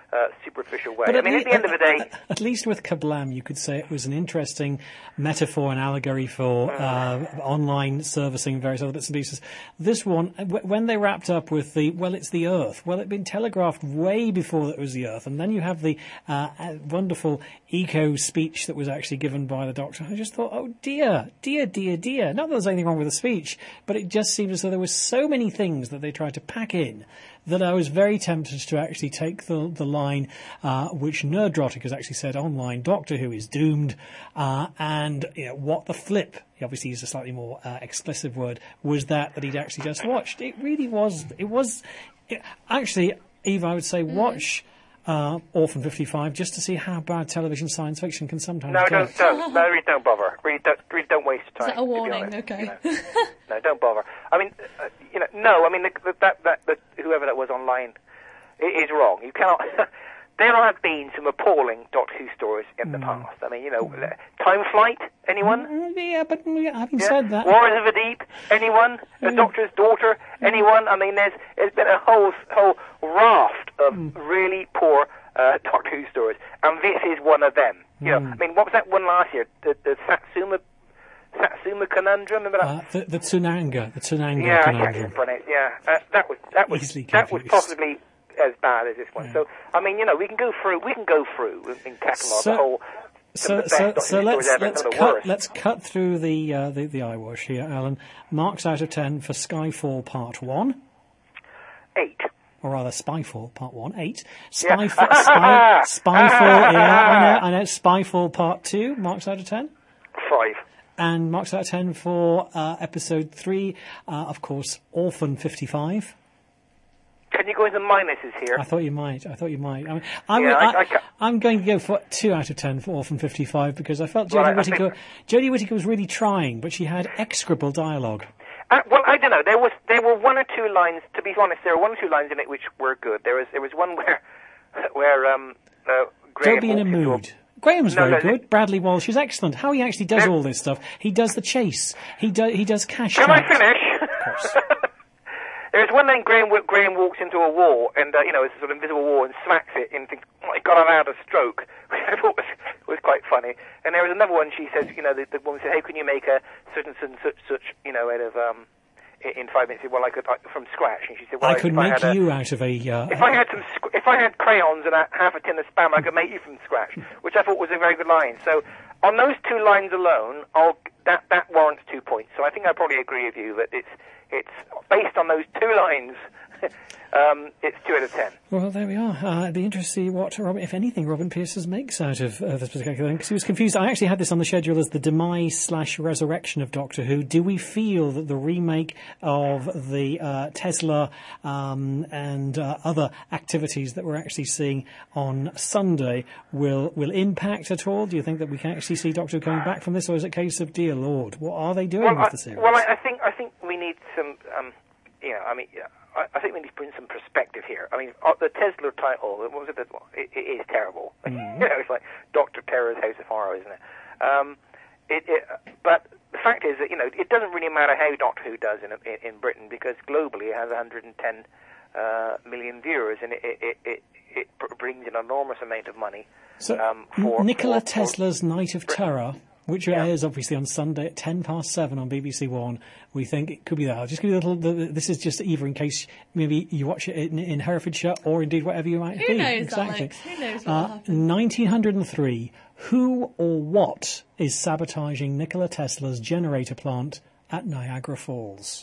uh, superficial way. But I mean, at the end of the day, at, at least with Kablam, you could say it was an interesting metaphor and allegory for uh, online servicing and various other bits and pieces. This one, w- when they wrapped up with the, well, it's the Earth. Well, it'd been telegraphed way before that it was the Earth. And then you have the uh, wonderful eco speech that was actually given by the Doctor. I just thought, oh dear, dear, dear, dear. Not that there's anything wrong with the speech, but it just seemed as though there were so many things that they tried to pack in that I was very tempted to actually take the the line uh, which Nerdrotic has actually said online, Doctor Who is doomed, uh, and you know, what the flip, he obviously used a slightly more uh, explicit word, was that that he'd actually just watched. It really was, it was, it, actually, Eve, I would say mm. watch uh, Orphan fifty-five just to see how bad television science fiction can sometimes no, get. don't, don't, no, really don't bother. Really don't, really don't waste time. Is that a warning? Okay. You know. No, don't bother. I mean, uh, you know, no. I mean, the, the, that, that, that whoever that was online is wrong. You cannot. There have been some appalling Doctor Who stories in mm. the past. I mean, you know, mm. Time Flight. Anyone? Mm, yeah, but having yeah. said that, Wars of the Deep. Anyone? The mm. Doctor's Daughter. Anyone? I mean, there's there's been a whole whole raft of mm. really poor uh, Doctor Who stories, and this is one of them. You know, I mean, what was that one last year? The, the Satsuma, Satsuma Conundrum. Remember that? Uh, the, the Tsunanga, the Tsunanga yeah, Conundrum. Yeah, yeah. Uh, that was that was Easily that was confused. possibly as bad as this one. Yeah. So, I mean, you know, we can go through. We can go through and catalogue So- the whole. So, so, so let's let's cut let's cut through the uh, the the eyewash here, Alan. Marks out of ten for Skyfall Part One. Eight. Or rather, Spyfall Part One, eight. Yeah. Spyfall, Spy, Spyfall, yeah, I know, I know. Spyfall Part Two, marks out of ten. Five. And marks out of ten for uh, Episode Three, uh, of course, Orphan fifty-five. Can you go into minuses here? I thought you might. I thought you might. I mean, I'm, Yeah, I- I, I ca- I'm going to go for two out of ten for Orphan fifty-five because I felt Well, Jodie I- I Whittaker. Jodie Whittaker was really trying, but she had execrable dialogue. Uh, well, I don't know. There was there were one or two lines. To be honest, there were one or two lines in it which were good. There was there was one where where um uh, Graham Don't be in a walks into mood. Graham's No, very no, good. Bradley Walsh is excellent. How he actually does There- all this stuff. He does the chase. He does he does cash Can I traps. finish? There's one line Graham, Graham walks into a wall, and, uh, you know, it's a sort of invisible wall, and smacks it, and thinks, oh my God, I've had a stroke, which I thought was, was quite funny. And there was another one, she says, you know, the, the woman said, how can you make a such and such, such, such you know, out of, um, in five minutes? Well, I could, I, from scratch. And she said, well, I could if make I had you a, out of a. Uh, If I had some, sc- if I had crayons and a, half a tin of Spam, I could make you from scratch, which I thought was a very good line. So, on those two lines alone, I'll, that, that warrants two points. So I think I probably agree with you that it's, it's based on those two lines. um, it's two out of ten. Well, there we are. Uh, it'd be interesting to see what, Robin, if anything, Robin Pierces makes out of uh, this particular thing, because he was confused. I actually had this on the schedule as the demise slash resurrection of Doctor Who. Do we feel that the remake of the uh, Tesla um, and uh, other activities that we're actually seeing on Sunday will will impact at all? Do you think that we can actually see Doctor Who coming back from this, or is it a case of, dear Lord, what are they doing Well, with I, the series? well, I, I think I think we need some. Um, you know, I mean, I, I think we need to bring some perspective here. I mean, uh, the Tesla title, what was it? That, it, it is terrible. Mm. You know, it's like Doctor Terror's House of Horror, isn't it? Um, it, it? But the fact is that, you know, it doesn't really matter how Doctor Who does in in, in Britain, because globally it has one hundred ten uh, million viewers, and it it, it it brings an enormous amount of money. So, um, for Nikola for, Tesla's Night of Terror, which Yeah. airs obviously on Sunday at ten past seven on B B C One. We think it could be that. I'll just give you a little. This is just either in case maybe you watch it in, in Herefordshire, or indeed whatever you might Who be. knows, exactly. Alex? Who knows what Uh, will happen? nineteen oh three. Who or what is sabotaging Nikola Tesla's generator plant at Niagara Falls?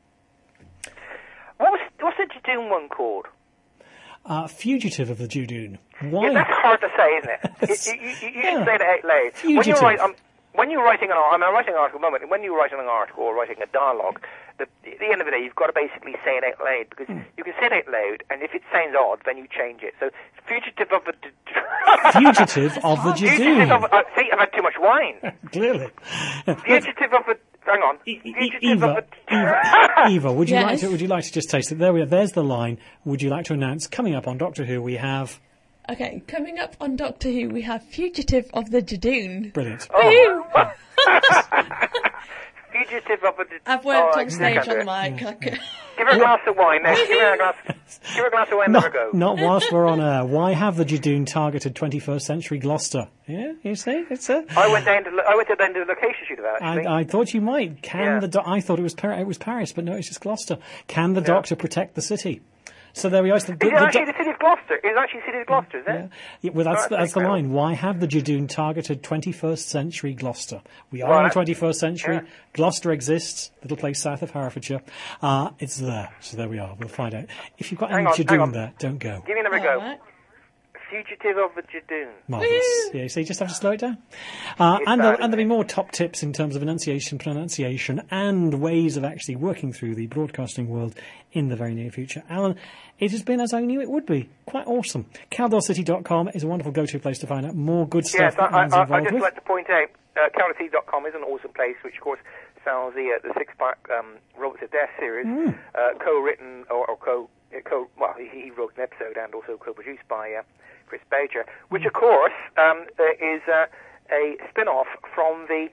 What was what's the June one called? Uh, Fugitive of the Judoon. Why? Yeah, that's hard to say, isn't it? you you, you, you Yeah. should say that out loud. When Fugitive. you're, write, um, when you're writing an article, I mean, I'm writing an article at the moment, and when you're writing an article or writing a dialogue, the, at the end of the day, you've got to basically say it out loud, because Hmm. you can say it out loud, and if it sounds odd, then you change it. So, fugitive of the... Fugitive of the Fugitive Judoon. of... Uh, see, I've had too much wine. Clearly. Fugitive of the... Hang on. Fugitive Eva, of the... Eva, Eva, would you like Yes. to? Would you like to just taste it? There we are. There's the line. Would you like to announce coming up on Doctor Who? We have Okay, coming up on Doctor Who, we have Fugitive of the Judoon. brilliant. Oh. Fugitive of the... I've worked oh, I on stage can't do on the it. mic. I c- Give her a glass of wine. Next. Give her a glass. Give her a glass of wine. Not, Let her go. not whilst we're on air. Why have the Judoon targeted twenty-first century Gloucester? Yeah, you see, it's a. I went down to. I went down to the location shoot of that. Actually. I, I thought you might. Can Yeah. the do- I thought it was Par- it was Paris, but no, it's just Gloucester. Can the Doctor protect the city? So there we are. The, Is the, it the actually do- the city of Gloucester? Is it actually the city of Gloucester? Is it? yeah. Yeah, well, that's, Oh, the, that's that's the incredible. line. Why have the Judoon targeted twenty-first century Gloucester? We are Well, in the that- twenty-first century. yeah. Gloucester exists, little place south of Herefordshire. Uh, it's there. So there we are. We'll find out. If you've got Hang any on, hang Judoon on. there, don't go. Give me another All go. right. Fugitive of the Judoon. Marvellous. Yeah, so you just have to slow it down. Uh, It's and, bad, there, isn't and there'll be more top tips in terms of enunciation, pronunciation, and ways of actually working through the broadcasting world in the very near future. Alan, it has been as I knew it would be. Quite awesome. Caldor City dot com is a wonderful go-to place to find out more good Yes, stuff I, that Alan's I, I, involved I'd just with. like to point out, uh, Caldor City dot com is an awesome place, which of course sells the uh, the six-pack um, Robots of Death series, Mm. uh, co-written or, or co, uh, co well, he, he wrote an episode and also co-produced by uh, Chris Bager, which of course um, uh, is uh, a spin-off from the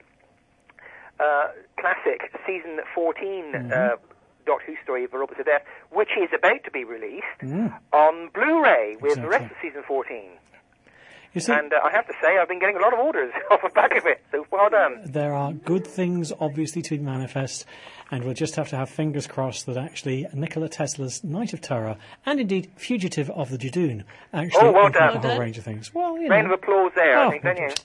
uh, classic season fourteen Mm-hmm. uh, Doctor Who story of the Robots of Death, which is about to be released Mm. on Blu-ray with the Exactly. rest of season fourteen. You see, And uh, I have to say, I've been getting a lot of orders off the back of it, so well done. there are good things obviously to manifest, and we'll just have to have fingers crossed that actually Nikola Tesla's Night of Terror, and indeed Fugitive of the Judoon, actually Oh, well open up done. a whole Well range of things. Well, you Round know. of applause there, Oh, I think, don't you?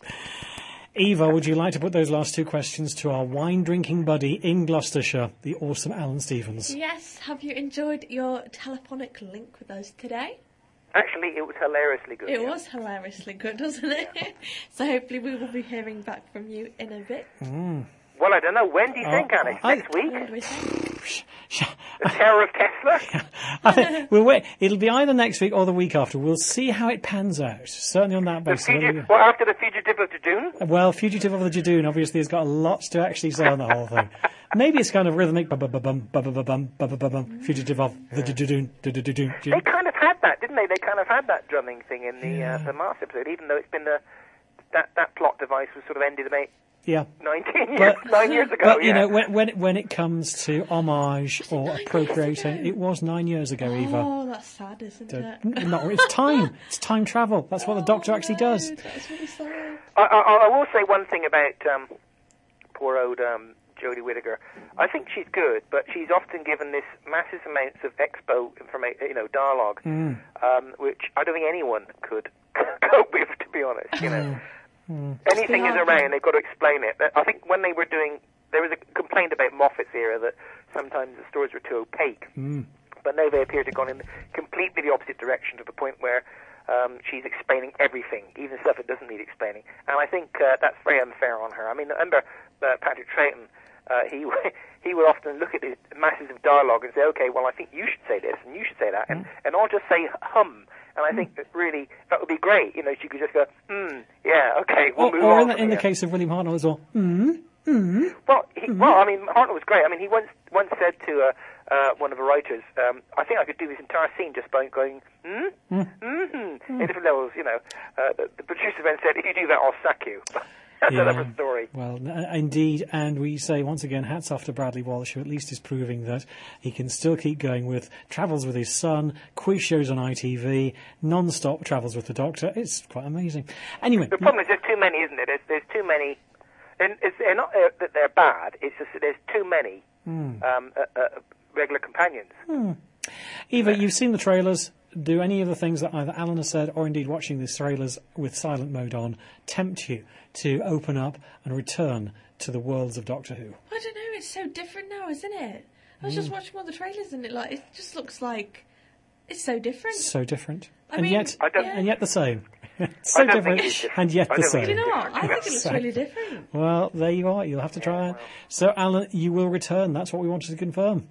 Eva, would you like to put those last two questions to our wine-drinking buddy in Gloucestershire, the awesome Alan Stevens? Yes, have you enjoyed your telephonic link with us today? Actually, it was hilariously good. It yeah. was hilariously good, wasn't it? So hopefully we will be hearing back from you in a bit. Well, I don't know. When do you Oh, think, Alex? I- Next week? When do we think? The Terror of Tesla? I think we'll wait. It'll be either next week or the week after. We'll see how it pans out. Certainly on that The basis. fugitive, well, after the Fugitive of Judoon? Well, Fugitive of the Judoon obviously has got lots to actually say on the whole thing. Maybe it's kind of rhythmic. Bum, bum, bum, bum, bum, bum, bum, bum, bum, bum. Fugitive of the Judoon. Judoon. They kind of had that, didn't they? They kind of had that drumming thing in the uh, the Mars episode, even though it's been the that that plot device was sort of ended about Yeah. nineteen years, But- nine years ago. But you yeah. know, when when when it comes to homage or nine years appropriating, ago? it was nine years ago, Eva. Oh, that's sad, isn't So, it? n- no, it's time. It's time travel. That's what the Doctor Oh, actually no, does. That's really sad. I, I, I will say one thing about um, poor old um, Jodie Whittaker. I think she's good, but she's often given this massive amounts of expo information, you know, dialogue, Mm. um, which I don't think anyone could cope with, to be honest. You know, Mm. anything is around, they've got to explain it. I think when they were doing, there was a complaint about Moffat's era that sometimes the stories were too opaque. Mm. But now they appear to have gone in completely the opposite direction to the point where um, she's explaining everything, even stuff that doesn't need explaining. And I think uh, that's very unfair on her. I mean, remember uh, Patrick Troughton, uh, he he would often look at these masses of dialogue and say, okay, well, I think you should say this and you should say that, and, and I'll just say hum. And I think that really, that would be great. You know, she could just go, hmm, yeah, okay, we'll Or, move or on in the, from in the here. case of William Hartnell as well. Mm. Mm. Well, he, well, I mean, Hartnell was great. I mean, he once once said to uh, uh, one of the writers, um, "I think I could do this entire scene just by going hmm, Mm. mm-hmm, in different levels." You know, uh, the, the producer then said, "If you do that, I'll sack you." That's Yeah. another story. Well, n- indeed, and we say once again, hats off to Bradley Walsh, who at least is proving that he can still keep going with travels with his son, quiz shows on I T V, non-stop travels with the Doctor. It's quite amazing. Anyway, The problem is there's too many, isn't it? There's, there's too many, and it's they're not uh, that they're bad. It's just that there's too many Hmm. um, uh, uh, regular companions. Hmm. Eva, you've seen the trailers. Do any of the things that either Alan has said or indeed watching these trailers with silent mode on tempt you to open up and return to the worlds of Doctor Who? I don't know, it's so different now, isn't it? I was just Mm. watching all the trailers and it like it just looks like it's so different. So different, I and mean, yet I don't- and yet the same. so I don't different, think it's different. and yet I the don't think same. Do you know what? I think it looks So- really different. Well, there you are. You'll have to try it. So, Alan, you will return. That's what we wanted to confirm.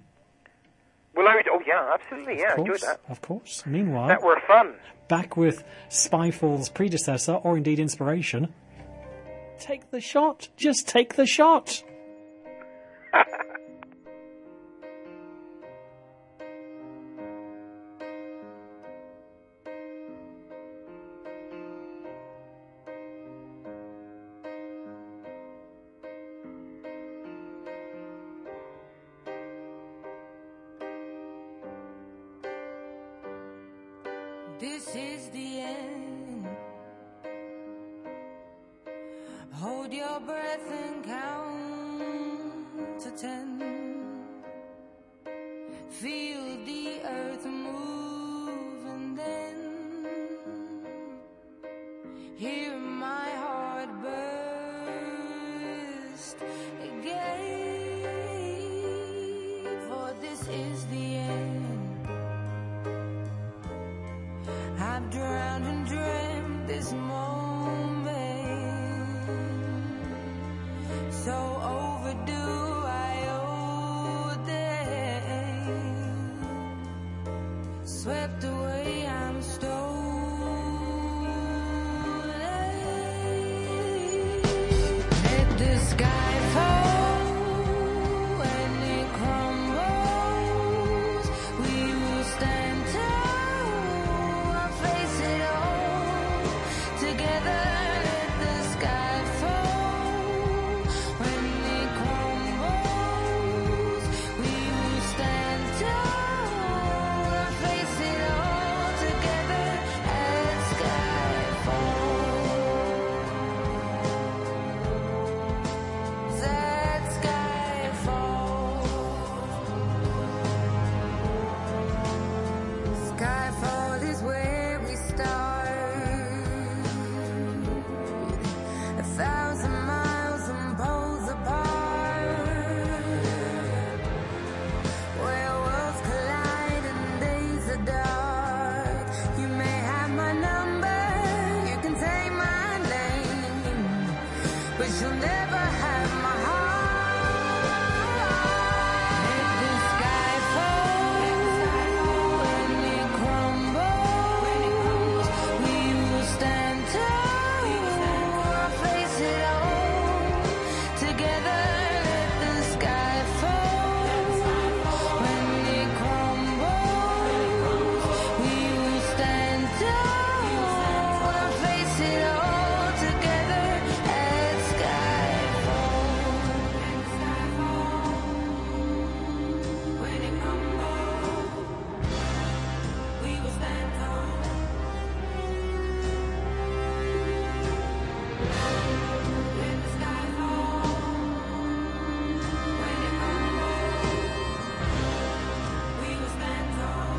Well, I, oh yeah, absolutely, yeah, Of enjoy course, that. of course. Meanwhile, That were fun. back with Spyfall's predecessor, or indeed inspiration. Take the shot. Just take the shot. this is the end. Hold your breath and count to ten. Feel the earth move and then hear my heart burst again. For this is the end. I've drowned and dreamt this moment, so overdue I owe them. Swept away, I'm stolen. Let the sky fall when it crumbles. We will stand tall, I'll face it all together. Let the sky fall when it crumbles. We will stand tall, I'll face it all together. As sky falls, that sky falls. Skyfall is where we start. A thousand miles and poles apart, where worlds collide and days are dark. You may have my number, you can take my name, but you'll never have my heart. Let the sky fall when it crumbles. We will stand tall, I'll face it all together. Let the sky fall when it crumbles. We will stand tall, I'll face it all together. As sky falls when it crumbles. We will stand tall. Let the sky fall when it crumbles. We will stand tall.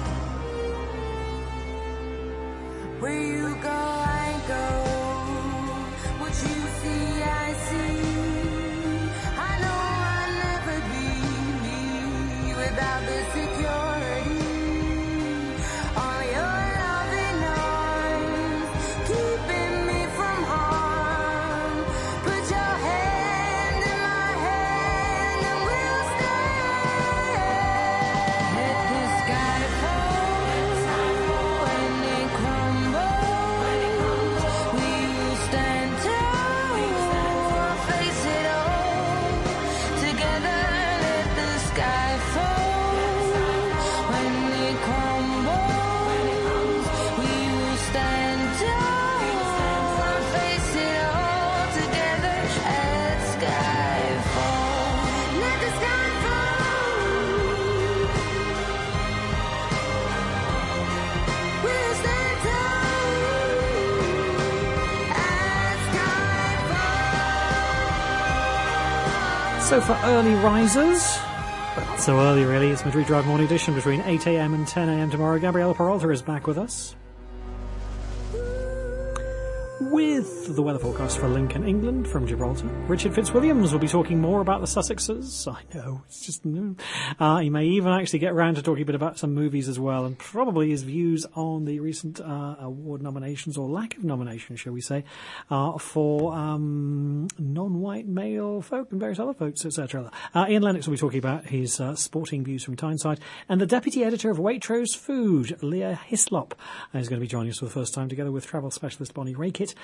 Where you go, I go. What you see, I see. I know I'll never be without the security. All your loving arms keeping me from harm. Put your hand in my hand and we'll stand. Let the sky fall when it crumbles. We will stand tall, I'll face it all together. Let the sky fall when it crumbles. We will stand tall, I'll face it all together. At sky fall, let the sky fall. We'll stand tall at sky fall. So for early risers, but not so early really, it's Madrid Drive Morning Edition between eight a.m. and ten a.m. tomorrow. Gabriella Peralta is back with us with the weather forecast for Lincoln, England from Gibraltar. Richard Fitzwilliams will be talking more about the Sussexes. I know, it's just no. Uh, he may even actually get around to talking a bit about some movies as well, and probably his views on the recent uh, award nominations, or lack of nominations, shall we say, uh, for um, non-white male folk and various other folks, et cetera. Uh, Ian Lennox will be talking about his uh, sporting views from Tyneside, and the deputy editor of Waitrose Food, Leah Hislop, is going to be joining us for the first time, together with travel specialist Bonnie Rakit.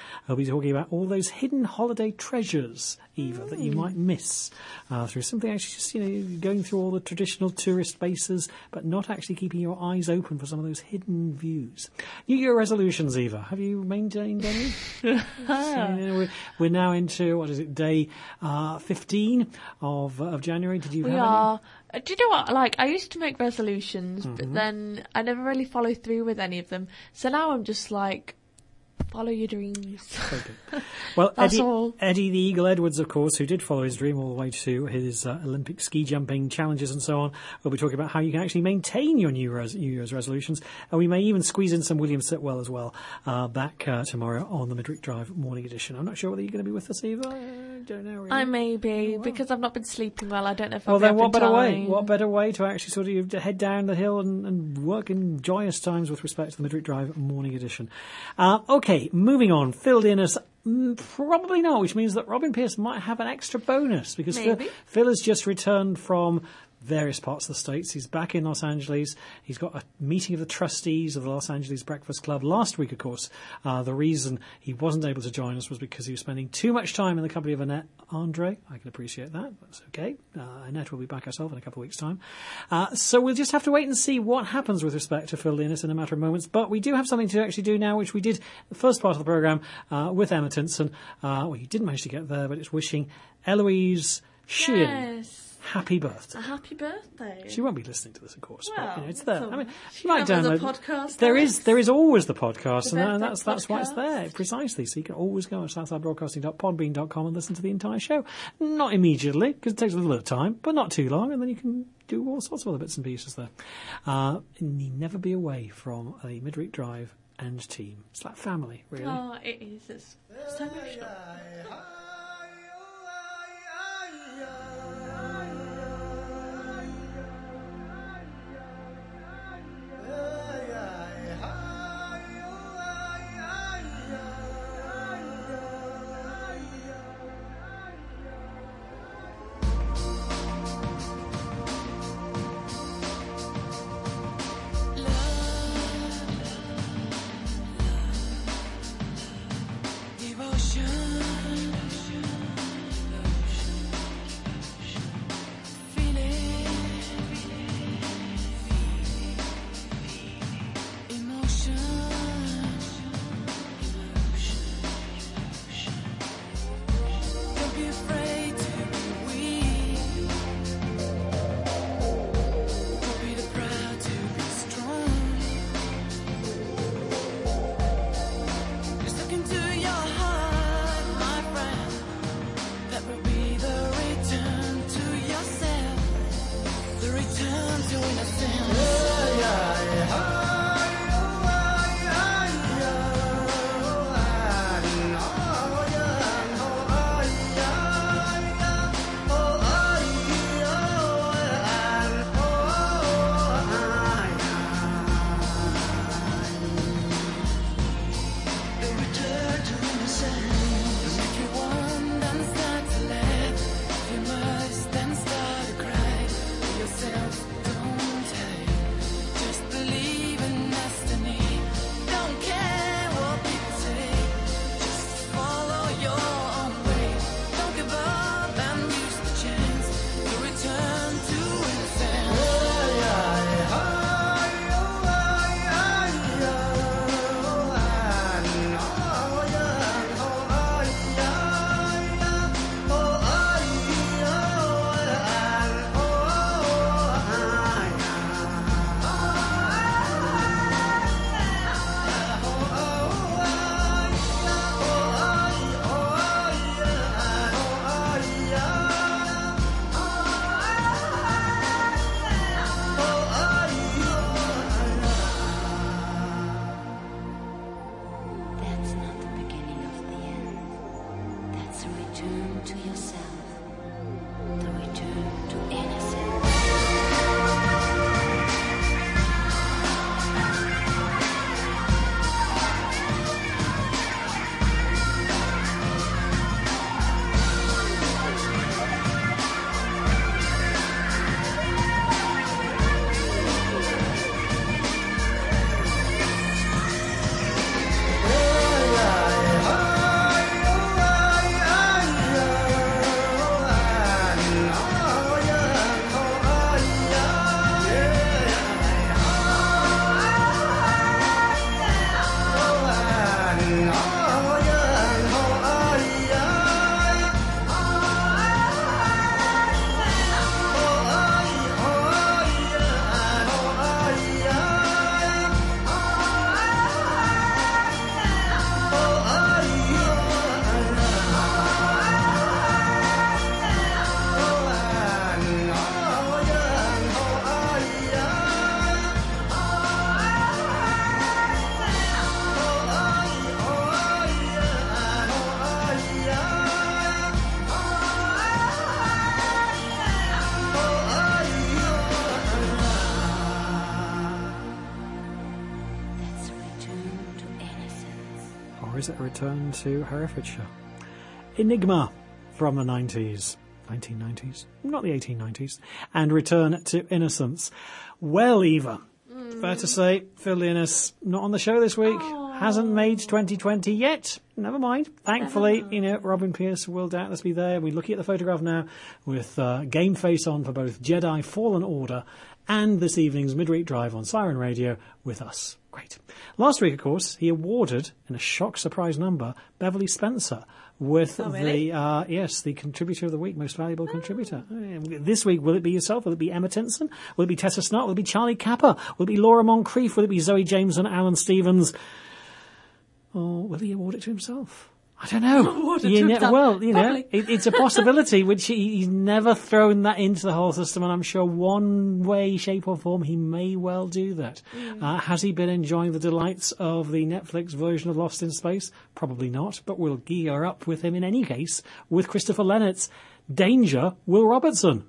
I'll be talking about all those hidden holiday treasures, Eva, that you might miss uh, through something actually just, you know, going through all the traditional tourist bases, but not actually keeping your eyes open for some of those hidden views. New Year resolutions, Eva. Have you maintained any? So, you know, we're, we're now into, what is it, day uh, fifteen of, uh, of January. Did you We have are. Uh, Do you know what? Like, I used to make resolutions, Mhm. but then I never really follow through with any of them. So now I'm just like, follow your dreams. Okay. Well, That's Eddie, all. Eddie the Eagle Edwards, of course, who did follow his dream all the way to his uh, Olympic ski jumping challenges and so on, will be talking about how you can actually maintain your New, Res- New Year's resolutions. And we may even squeeze in some William Sitwell as well uh, back uh, tomorrow on the Midweek Drive morning edition. I'm not sure whether you're going to be with us, Eva. I don't know. Really. I may be, because I've not been sleeping well. I don't know if I'll Well, be then up what in better way? time. What better way to actually sort of head down the hill and, and work in joyous times with respect to the Midweek Drive morning edition. Uh, okay, moving on. Filled in as mm, probably not, which means that Robin Pierce might have an extra bonus because Phil, Maybe. Phil has just returned from various parts of the States. He's back in Los Angeles. He's got a meeting of the trustees of the Los Angeles Breakfast Club last week, of course. Uh, the reason he wasn't able to join us was because he was spending too much time in the company of Annette Andre. I can appreciate that. That's okay. Uh, Annette will be back herself in a couple of weeks' time. Uh, so we'll just have to wait and see what happens with respect to Phil Linus in a matter of moments. But we do have something to actually do now, which we did the first part of the programme uh, with Emma Tinson. Uh, well, he didn't manage to get there, but it's wishing Eloise Sheehan Yes. happy birthday. A happy birthday. She won't be listening to this, of course, Well, but you know, it's there. that's I mean, all. she might Have download. the podcast, there Alex. is there is always the podcast, The and birthday that's that's why it's podcast. there precisely. So you can always go on southside broadcasting dot podbean dot com and listen to the entire show. Not immediately, because it takes a little bit of time, but not too long, and then you can do all sorts of other bits and pieces there. Uh, and you never be away from a Midweek Drive and team. It's like family, really. Oh, it is. It's so emotional. is it a return to Herefordshire? Enigma from the nineties. nineteen nineties, not the eighteen nineties. And Return to Innocence. Well, Eva, mm. fair to say, Phil Leonis not on the show this week. Aww. Hasn't made twenty twenty yet. Never mind. Thankfully, Never. you know, Robin Pierce will doubtless be there. We're looking at the photograph now with uh, game face on for both Jedi Fallen Order and this evening's Midweek Drive on Siren Radio with us. Great. Last week, of course, he awarded, in a shock surprise number, Beverly Spencer with oh, really? the, uh, yes, the Contributor of the Week, Most Valuable oh. Contributor. This week, will it be yourself? Will it be Emma Tinson? Will it be Tessa Snart? Will it be Charlie Capper? Will it be Laura Moncrief? Will it be Zoe Jameson, Alan Stevens? Or will he award it to himself? I don't know. You ne- well, you know, it, it's a possibility which he, he's never thrown that into the whole system, and I'm sure one way, shape or form he may well do that. Mm. Uh, has he been enjoying the delights of the Netflix version of Lost in Space? Probably not, but we'll gear up with him in any case with Christopher Lennett's Danger, Will Robertson.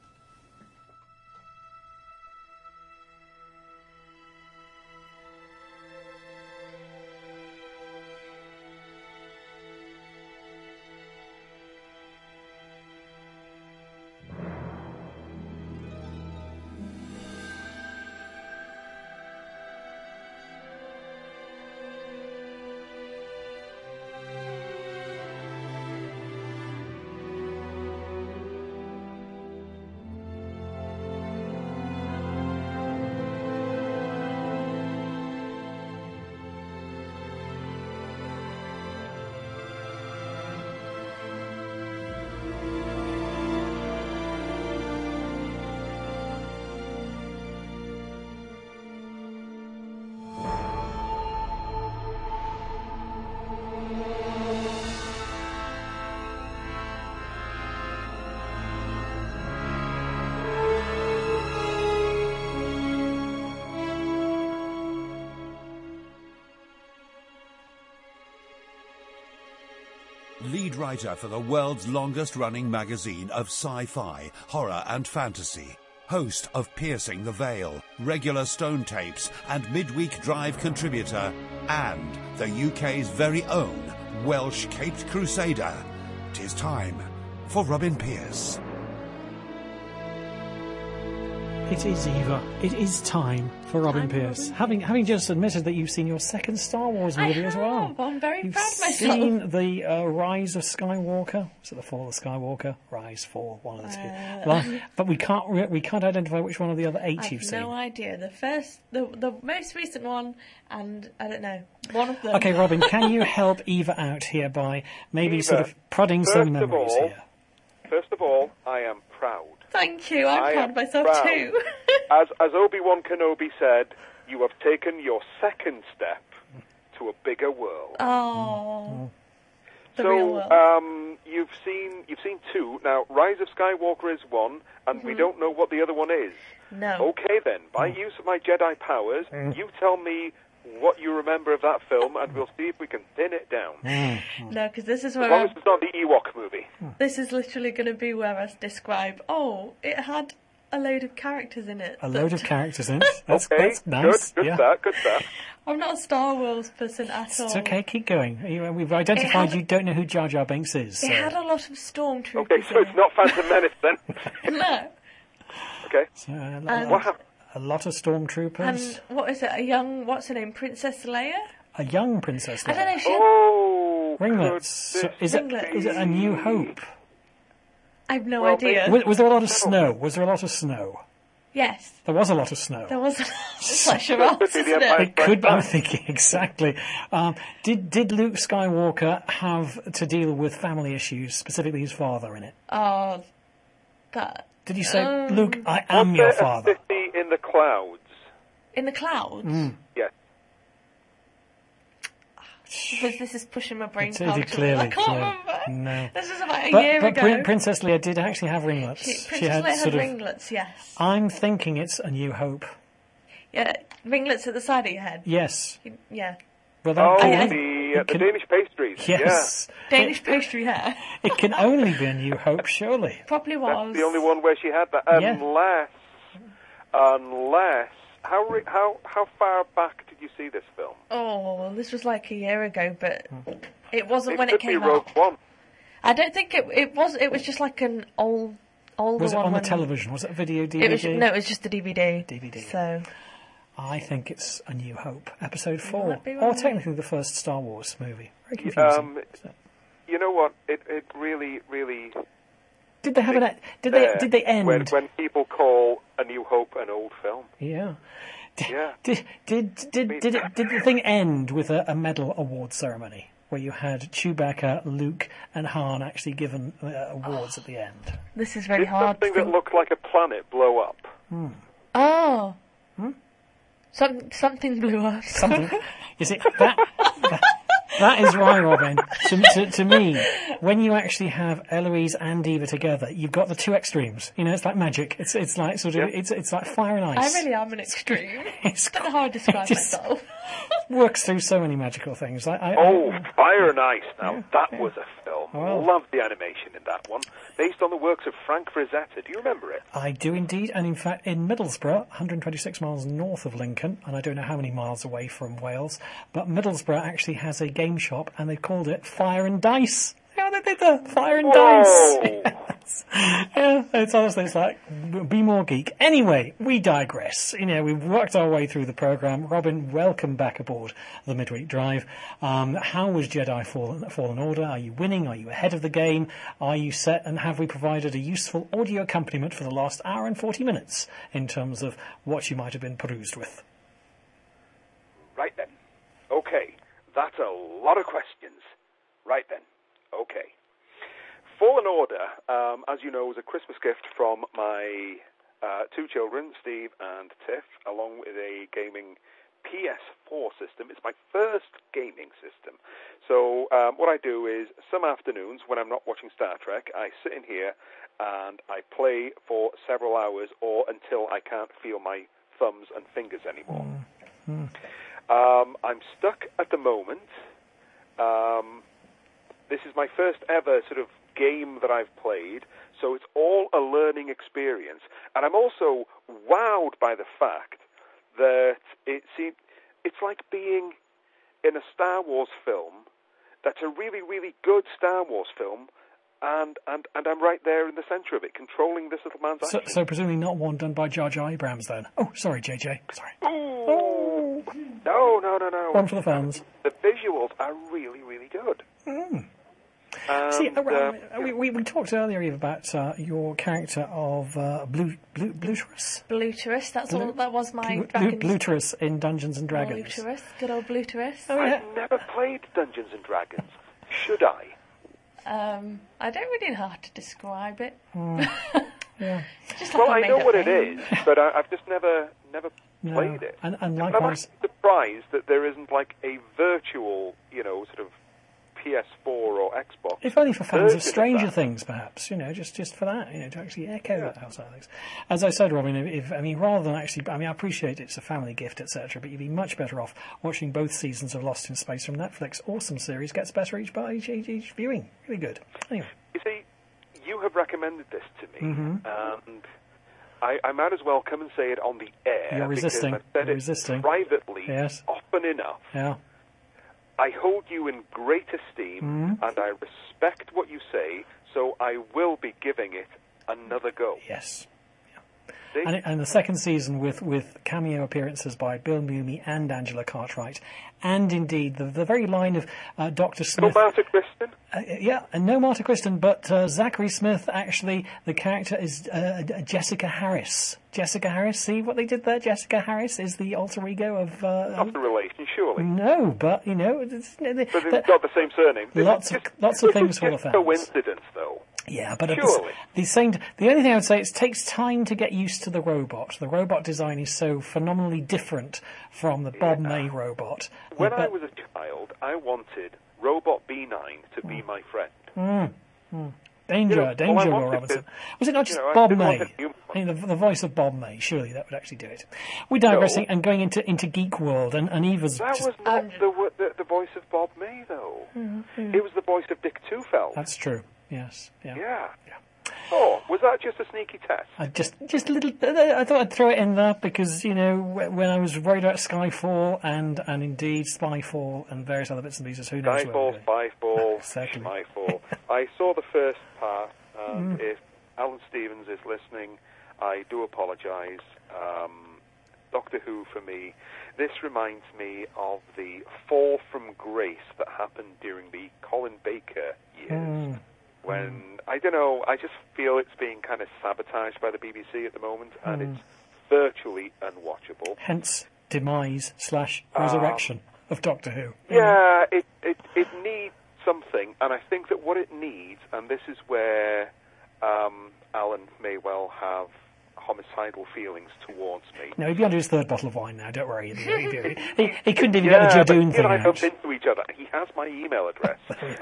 Lead writer for the world's longest-running magazine of sci-fi, horror and fantasy. Host of Piercing the Veil, regular Stone Tapes and Midweek Drive contributor. And the U K's very own Welsh Caped Crusader. 'Tis time for Robin Pierce. It is, Eva. It is time for Robin I'm Pierce. Robin Having having just admitted that you've seen your second Star Wars movie I as well. have. I'm very You've proud of myself. seen the uh, Rise of Skywalker. Is it the Fall of Skywalker? Rise, Fall, one of the two. Uh, Well, but we can't re- we can't identify which one of the other eight I've you've seen. no idea. The first, the the most recent one, and I don't know, one of them. Okay, Robin, can you help Eva out here by maybe Eva, sort of prodding first some of memories all, here? First of all, I am proud. Thank you. I'm I proud am of myself proud. too. as as Obi-Wan Kenobi said, you have taken your second step to a bigger world. Oh. The so real world. um, you've seen you've seen two now. Rise of Skywalker is one, and Mm-hmm. we don't know what the other one is. No. Okay then, by use of my Jedi powers, you tell me what you remember of that film, and we'll see if we can pin it down. No, because this is As where long I'm, as it's not the Ewok movie. this is literally going to be where I describe. Oh, it had a load of characters in it. A that- load of characters in it. That's, Okay, that's nice. good, good yeah. start, good start. I'm not a Star Wars person at all. It's okay, keep going. You- We've identified had- you don't know who Jar Jar Binks is. It so- had a lot of stormtroopers. Okay, so in it's not Phantom Menace then. it. No. Okay. So, uh, And- What happened? a lot of stormtroopers. And what is it? A young, what's her name? Princess Leia? A young Princess Leia. I don't know. She had, Oh, Ringlets. So is, it, Ringlets. is it A New Hope? I have no Well, idea. Was, was there a lot of snow? Was there a lot of snow? Yes, There was a lot of snow. there was. It's like Shiraz, Could be the isn't Empire it? It could. I'm thinking exactly. Um, did did Luke Skywalker have to deal with family issues, specifically his father, in it? Oh, that Did you say, Um, Luke, I Was am your there father? a city in the clouds? in the clouds. Mm. Yes. Because this is pushing my brain It- power. it clearly, I can't clearly. remember. No. This was about a But, year but ago. Prin- Princess Leia did actually have ringlets. She, Princess Leia had sort of. ringlets. Yes. I'm thinking it's A New Hope. Yeah, ringlets at the side of your head. Yes. Yeah. Well, Oh, that can, the, uh, it the can- Danish pastries. Yes. Danish pastry hair. It can only be A New Hope, surely. Probably Yeah. was. That's the only one where she had that. Yeah. Unless, unless how re- how how far back did you see this film? Oh, this was like a year ago, but it wasn't when could it be came Rogue out. One. I don't think it it was. It was just like an old older Was it one. on the when- television? Was it a video D V D? It was, no, it was just a D V D. D V D. So I think it's A New Hope, Episode four, might be or right. technically the first Star Wars movie. Very confusing. Um, you know what? It it really really. Did they have an? Did they? there Did they end? when when people call A New Hope an old film? Yeah. Did, Yeah. Did did did did, it, did the thing end with a, a medal award ceremony where you had Chewbacca, Luke, and Han actually given uh, awards at the end? this is very Did hard. to something that think. looked like a planet blow up? Hmm. Oh. Hmm? Some, something blew up. Something. You see that. that That is why, Robin, to, to, to me, when you actually have Eloise and Eva together, you've got the two extremes. You know, it's like magic. It's it's like sort of, it's it's like fire and ice. I really am an extreme. It's I don't know how I describe just- myself. Works through so many magical things. I, I, Oh, I, Fire and Ice. Now, that was a film. Well. Loved the animation in that one. Based on the works of Frank Frazetta. Do you remember it? I do indeed, and in fact, in Middlesbrough, one hundred twenty-six miles north of Lincoln, and I don't know how many miles away from Wales, but Middlesbrough actually has a game shop, and they called it Fire and Dice. Yeah, they did the Fire and Whoa. Dice. Yes. Yeah, it's honestly, it's like, be more geek. Anyway, we digress. You know, we've worked our way through the programme. Robin, welcome back aboard the Midweek Drive. Um, how was Jedi Fallen, Fallen Order? Are you winning? Are you ahead of the game? Are you set? And have we provided a useful audio accompaniment for the last hour and forty minutes in terms of what you might have been perused with? Right then. Okay. That's a lot of questions. Right then. Okay. Fallen Order, um, as you know, was a Christmas gift from my uh, two children, Steve and Tiff, along with a gaming P S four system. It's my first gaming system. So um, what I do is, some afternoons when I'm not watching Star Trek, I sit in here and I play for several hours or until I can't feel my thumbs and fingers anymore. Mm. Um, I'm stuck at the moment. Um, this is my first ever sort of game that I've played, so it's all a learning experience. And I'm also wowed by the fact that it seems, it's like being in a Star Wars film that's a really, really good Star Wars film, and, and, and I'm right there in the centre of it, controlling this little man's So, action. so presumably not one done by Jar Jar Abrams then. Oh, sorry, J J. Sorry. Ooh. No, no, no, no. One for the fans. The visuals are really, really good. Mm. And, See, uh, uh, we, we, we talked earlier Eve, about uh, your character of uh, Blue, Blue, Bluterus. Bluterus, that's Blue- all. That was my Blue, dragon's. Bluterus in Dungeons and Dragons. Bluterus, good old Bluterus. Oh, yeah. I've never played Dungeons and Dragons. Should I? Um, I don't really know how to describe it. Mm. Yeah. It's just like Well, a I know made-up what it name. is, but I, I've just never, never No. played it. And, and And I'm likewise, actually surprised that there isn't like a virtual, you know, sort of P S four or Xbox. if only for fans version of Stranger that. Things, perhaps, you know, just, just for that, you know, to actually echo that outside of things. As I said, Robin, if, I mean, rather than actually, I mean, I appreciate it's a family gift, et cetera, but you'd be much better off watching both seasons of Lost in Space from Netflix. Awesome series, gets better each, each, each, each viewing. Really good. Anyway. You see, you have recommended this to me, Mhm. and I, I might as well come and say it on the air. You're resisting. Because I've said You're it resisting. privately Yes. often enough. Yeah. I hold you in great esteem, Mhm. and I respect what you say, so I will be giving it another go. Yes. See? And, and the second season with, with cameo appearances by Bill Mumy and Angela Cartwright, and indeed the, the very line of uh, Doctor No Smith. Martha Kristen? Uh, yeah, and no Martha Kristen, but uh, Zachary Smith, actually, the character is uh, Jessica Harris. Jessica Harris, see what they did there? Jessica Harris is the alter ego of... Uh, Not a relation, surely. no, but, you know... It's, But they've got the same surname. This Lots is of- just- lots of this things is for the just fans. coincidence, though. Yeah, but at the, Surely. s- the same, the only thing I would say is it takes time to get used to the robot. The robot design is so phenomenally different from the Bob May robot. When But- I was a child, I wanted Robot B nine to be my friend. Mm, mm. Danger, You know, danger, all I Will wanted Robinson. is- Was it not just you know, I Bob didn't May? want a human I mean, the, the voice of Bob May, surely that would actually do it. We're digressing and going into, into Geek World, and, and Eva's... That just- was not the, wo- the the voice of Bob May, though. It was the voice of Dick Tufeld. That's true, yes. Yeah. Yeah. Oh, was that just a sneaky test? I just, just a little. I thought I'd throw it in there because you know wh- when I was worried about Skyfall and and indeed Spyfall and various other bits and pieces. Who knows? where we're Skyfall, going. Spyfall, Exactly. Spyfall. I saw the first part, and Mm. if Alan Stevens is listening, I do apologise. Um, Doctor Who, for me, this reminds me of the fall from grace that happened during the Colin Baker years. Mm. When, I don't know, I just feel it's being kind of sabotaged by the B B C at the moment, and Mm. it's virtually unwatchable. Hence, demise slash Um, resurrection of Doctor Who. Yeah, it, it, it needs something, and I think that what it needs, and this is where um, Alan may well have homicidal feelings towards me. No, he'd be under his third bottle of wine now. Don't worry. He'd be- he'd be- he, he couldn't even yeah, get the but Jadoon he thing and I out. bumped into each other. He has my email address.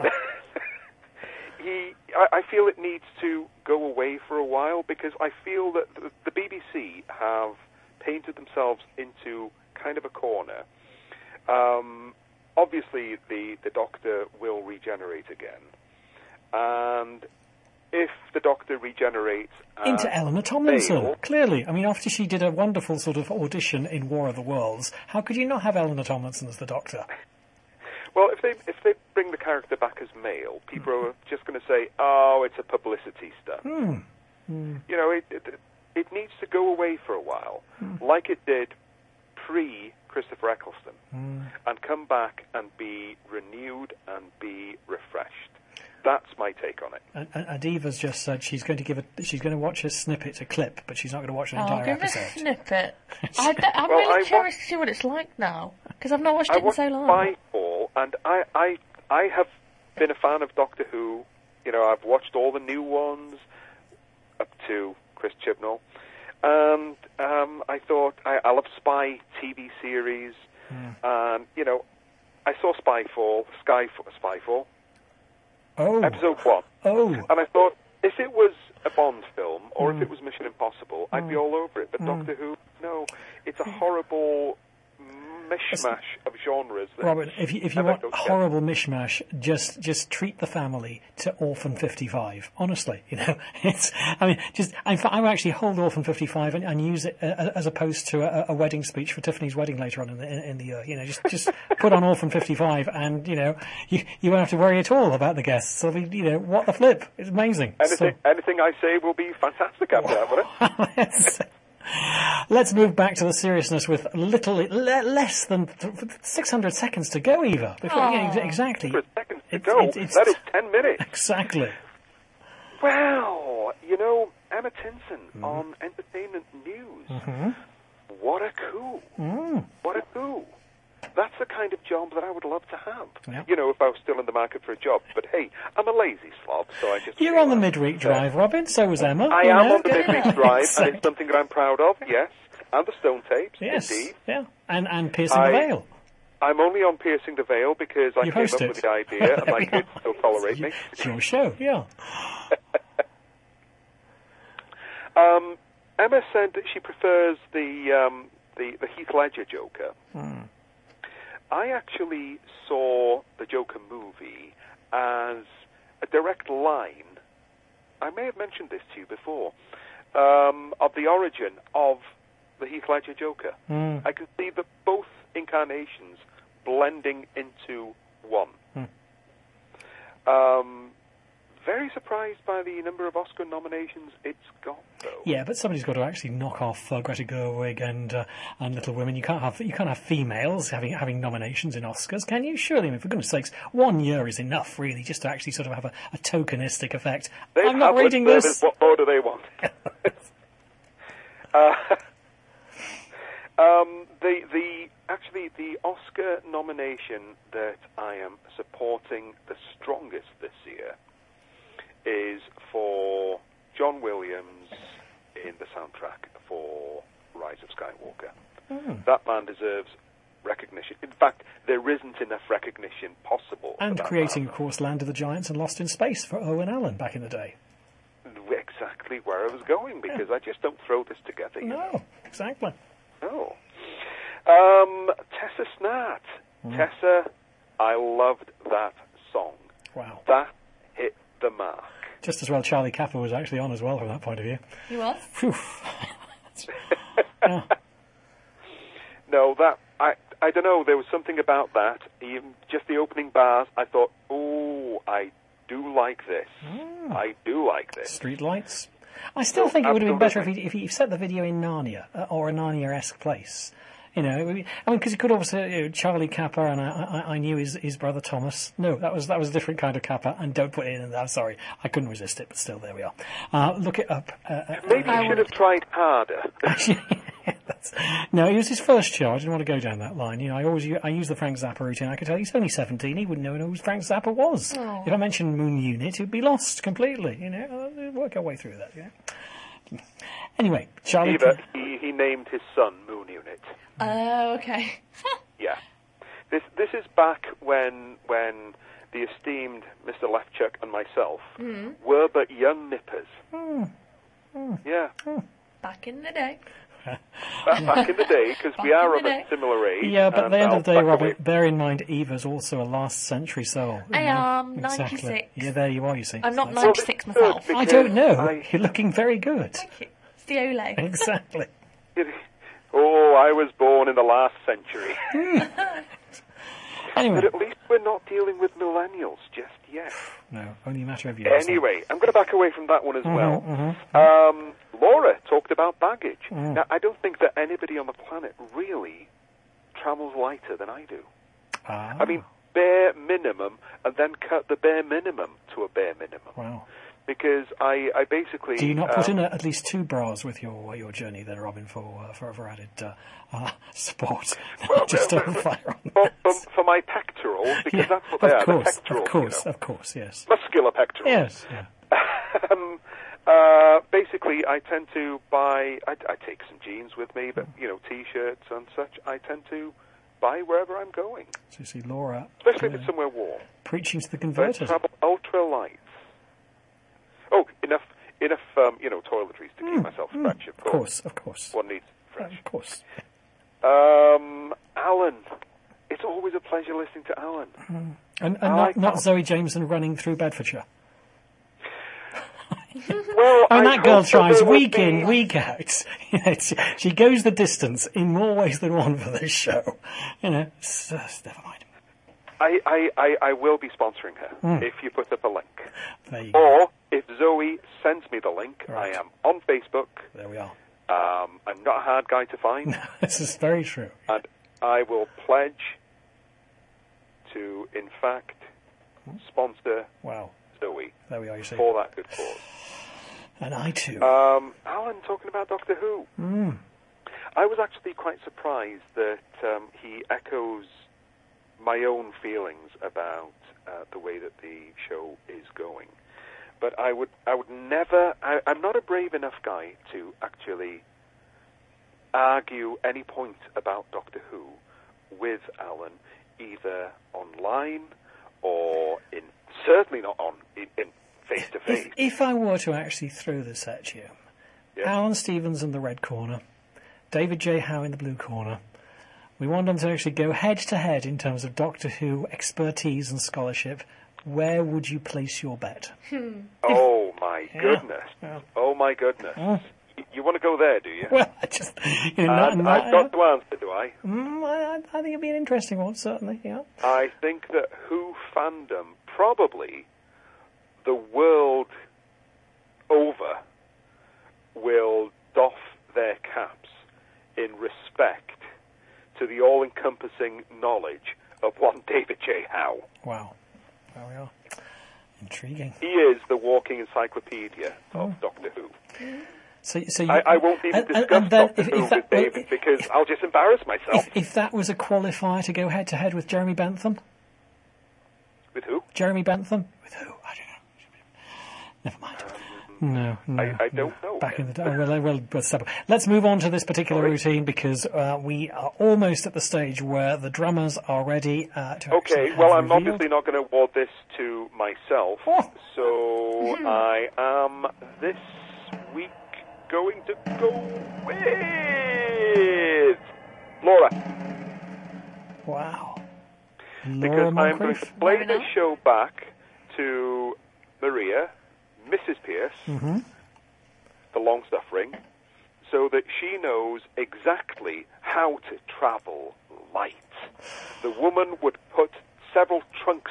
he, I, I feel it needs to go away for a while because I feel that the, the B B C have painted themselves into kind of a corner. Um, obviously, the, the Doctor will regenerate again. And if the Doctor regenerates Into as Eleanor Tomlinson, male, clearly. I mean, after she did a wonderful sort of audition in War of the Worlds, how could you not have Eleanor Tomlinson as the Doctor? well, if they if they bring the character back as male, people are just going to say, "Oh, it's a publicity stunt." Hmm. Hmm. You know, it, it it needs to go away for a while, Hmm. like it did pre Christopher Eccleston, Hmm. and come back and be renewed and be refreshed. That's my take on it. And, and, and Eva's just said she's going to give a, she's going to watch a snippet, a clip, but she's not going to watch an Oh, entire give a episode. snippet. I, d- I'm Well, really I wa- curious to see what it's like now because I've not watched I it in watched so long. Spyfall, and I, I, I have been a fan of Doctor Who. You know, I've watched all the new ones up to Chris Chibnall, and um, I thought I, I love spy T V series, and you know, I saw Spyfall, Skyfall, Spyfall, Oh. episode one, Oh. and I thought if it was a Bond film or Mm. if it was Mission Impossible, I'd be Mm. all over it. But Mm. Doctor Who, no, it's a horrible mishmash of genres. That Robert, if you, if you never want go together. horrible mishmash, just just treat the family to Orphan fifty-five. Honestly, you know, it's. I mean, just in fact, I would actually hold Orphan fifty-five and, and use it uh, as opposed to a, a wedding speech for Tiffany's wedding later on in the in, in the year. You know, just just put on Orphan fifty-five, and you know, you you won't have to worry at all about the guests. So, you know, what the flip? It's amazing. Anything, anything I say will be fantastic after that, won't it? Let's, let's move back to the seriousness with little le- less than six hundred seconds to go, Eva. Before, yeah, ex- exactly. For seconds to It's- go. it's- it's- That is ten minutes. Exactly. Well, you know, Emma Tinson on Entertainment News. Mm-hmm. What a coup. Mm. What a coup. That's the kind of job that I would love to have. Yeah. You know, if I was still in the market for a job. But hey, I'm a lazy slob, so I just... You're on the midweek drive, Robin. So was Emma. I you am know? on the midweek drive, Exactly. and it's something that I'm proud of, yes. And the Stone Tapes, Yes. indeed. Yeah. And and piercing I- the veil. I'm only on Piercing the Veil because I You came host up it. with the idea, and There my we kids are. still tolerate me. It's your show. Yeah. Um, Emma said that she prefers the um, the, the Heath Ledger Joker. Mm. I actually saw the Joker movie as a direct line. I may have mentioned this to you before, um, of the origin of the Heath Ledger Joker. Mm. I could see the both incarnations blending into one. Hmm. Um, very surprised by the number of Oscar nominations it's got, though. Yeah, but somebody's got to actually knock off uh, Greta Gerwig and uh, and Little Women. You can't have you can't have females having having nominations in Oscars, can you? Surely, I mean, for goodness sakes, one year is enough, really, just to actually sort of have a, a tokenistic effect. They've I'm not had lip reading service. this. What more do they want? uh, um, the the actually the Oscar nomination that I am supporting the strongest this year is for John Williams in the soundtrack for Rise of Skywalker. Mm. That man deserves recognition. In fact, there isn't enough recognition possible. for And that creating, of course, Land of the Giants and Lost in Space for Owen Allen back in the day. man. Exactly where I was going, because I just don't throw this together. You know? No, exactly. No. Um, Tessa Snart. Mm. Tessa, I loved that song. Wow. That hit the mark. just as well Charlie Capper was actually on as well from that point of view. He was? Phew. Yeah. No, that I I don't know. There was something about that. Even just the opening bars, I thought, oh, I do like this. Mm. I do like this. Street lights. I still think it would have been better if he if he set the video in Narnia uh, or a Narnia-esque place. You know, it would be, I mean, because he could also you know, Charlie Capper, and I, I, I knew his his brother Thomas. No, that was that was a different kind of Capper, and don't put it in. I'm sorry, I couldn't resist it, but still, there we are. Uh, look it up. Uh, Maybe uh, you should have tried harder. That's, no, it was his first show. I didn't want to go down that line. You know, I always u- I use the Frank Zappa routine. I could tell he's only seventeen. He wouldn't know who Frank Zappa was. Oh. If I mentioned Moon Unit, he'd be lost completely. You know, uh, work our way through that. You know. Anyway, Charlie. Eva, he, he named his son Moon Unit. Oh, okay. Yeah. This this is back when when the esteemed Mister Lefchuk and myself Mm. were but young nippers. Mm. Mm. Yeah. Back in the day. Back, back in the day, because we Back are in of the a similar age. Yeah, but at and the end I'll of the day, back Robert, away- bear in mind Eva's also a last century soul. I you know? am Exactly. ninety-six. Yeah, there you are, you see. I'm not That's- ninety-six myself. I don't know. I- You're looking very good. Thank you. It's the Ole. Exactly. Oh, I was born in the last century. Anyway. But at least we're not dealing with millennials just yet. No, only a matter of years. Anyway, I'm going to back away from that one as Mhm, well. mhm. Um, Laura talked about baggage. Mm. Now, I don't think that anybody on the planet really travels lighter than I do. Ah. I mean, bare minimum, and then cut the bare minimum to a bare minimum. Wow. Because I, I basically... Do you not put um, in a, at least two bras with your your journey then, Robin, for uh, for, for added uh, uh, support? Well, Just well, don't fire on for, for, for my pectorals, because Yeah, that's what they of are, course, the pectorals, of course, you know. of course, yes. Muscular pectorals. Yes, yeah. um, uh, basically, I tend to buy. I, I take some jeans with me, but you know, t-shirts and such. I tend to buy wherever I'm going, So you see Laura especially if uh, it's somewhere warm. preaching to the I converted. travel ultra light. Oh, enough, enough. Um, you know, toiletries to keep myself fresh. Of Of course, of course. One needs fresh. Of course. Um, Alan, it's always a pleasure listening to Alan. And, and I not, like not that. Zoe Jameson running through Bedfordshire. Well, I mean, I that girl hope that tries there will week be- in, week out. You know, she, she goes the distance in more ways than one for this show. You know, so, never mind. I, I, I, I will be sponsoring her Mm. if you put up a link. There you go. Or if Zoe sends me the link, Right. I am on Facebook. There we are. Um, I'm not a hard guy to find, This is very true. and I will pledge to, in fact, sponsor Wow. Zoe There we are, you see. for that good cause. And I too. Um, Alan, talking about Doctor Who, Mm. I was actually quite surprised that um, he echoes my own feelings about uh, the way that the show is going. But I would, I would never. I, I'm not a brave enough guy to actually argue any point about Doctor Who with Alan, either online or in. Certainly not on in, in face to If, face. if I were to actually throw this at you, Yes. Alan Stevens in the red corner, David J. Howe in the blue corner, we want them to actually go head to head in terms of Doctor Who expertise and scholarship. Where would you place your bet? Oh my Yeah. goodness! Yeah. Oh my goodness! Mm. You, you want to go there, do you? Well, I just, you know, not, And not, I've got to answer, do I? Mm, I, I think it'd be an interesting one, certainly, yeah. I think that Who fandom, probably the world over, will doff their caps in respect to the all-encompassing knowledge of one David J. Howe. Wow. There we are. Intriguing. He is the walking encyclopedia of Doctor Who. So, so you, I, I won't even and- and- discuss and then Doctor if- Who if that- with David because I'll just embarrass myself. If, if that was a qualifier to go head to head with Jeremy Bentham? With who? Jeremy Bentham? With who? I don't know. Never mind. No, no. I, I no. don't know. Back in the day. Oh, well, well, well, step- Let's move on to this particular Sorry. routine because uh, we are almost at the stage where the drummers are ready uh, to actually Okay, have well, I'm revealed. obviously not going to award this to myself, Oh. so I am this week going to go with Laura, Wow. because Laura I'm going Moncrief? to play Fair this enough. show back to Maria, Missus Pierce, Mm-hmm. the long-suffering, so that she knows exactly how to travel light. The woman would put several trunks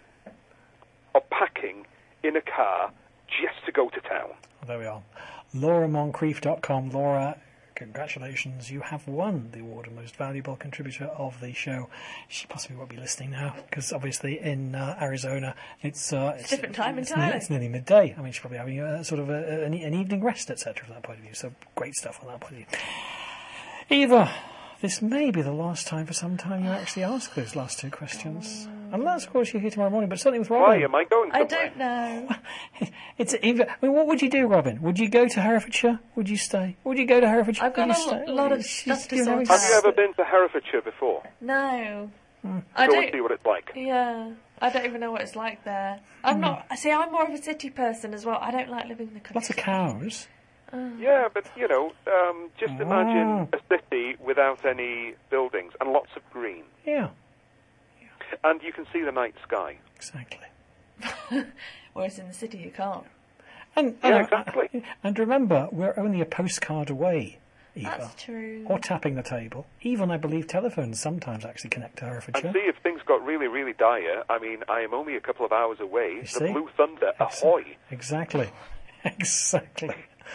of packing in a car just to go to town. There we are. Laura Moncrief dot com. Laura, congratulations. You have won the award of Most Valuable Contributor of the show. She possibly won't be listening now because obviously in uh, Arizona it's, uh, It's different time it's, entirely. ne- it's nearly midday. I mean, she's probably having a, sort of a, an, an evening rest, et cetera from that point of view. So great stuff from that point of view. Eva, this may be the last time for some time you actually ask those last two questions. Unless, of course, you're here tomorrow morning, but certainly with Robin. Why am I going I somewhere? don't know. It's Eva. I mean, what would you do, Robin? Would you go to Herefordshire? Would you stay? Would you go to Herefordshire? I've got Would a you lo- stay? lot of She's- stuff to you know, sort it's- Have you ever been to Herefordshire before? No. Hmm. I Go don't. and see what it's like. Yeah, I don't even know what it's like there. I'm not. See, I'm more of a city person as well. I don't like living in the country. Lots of cows. Yeah, but, you know, um, just Mm. imagine a city without any buildings and lots of green. Yeah, And you can see the night sky. exactly. Whereas in the city you can't. And, Yeah, uh, exactly. And remember, we're only a postcard away, Eva. That's true. Or tapping the table. Even, I believe, telephones sometimes actually connect to Herefordshire. And see, if things got really, really dire, I mean, I am only a couple of hours away. The see? Blue Thunder, ahoy! Exactly. Exactly.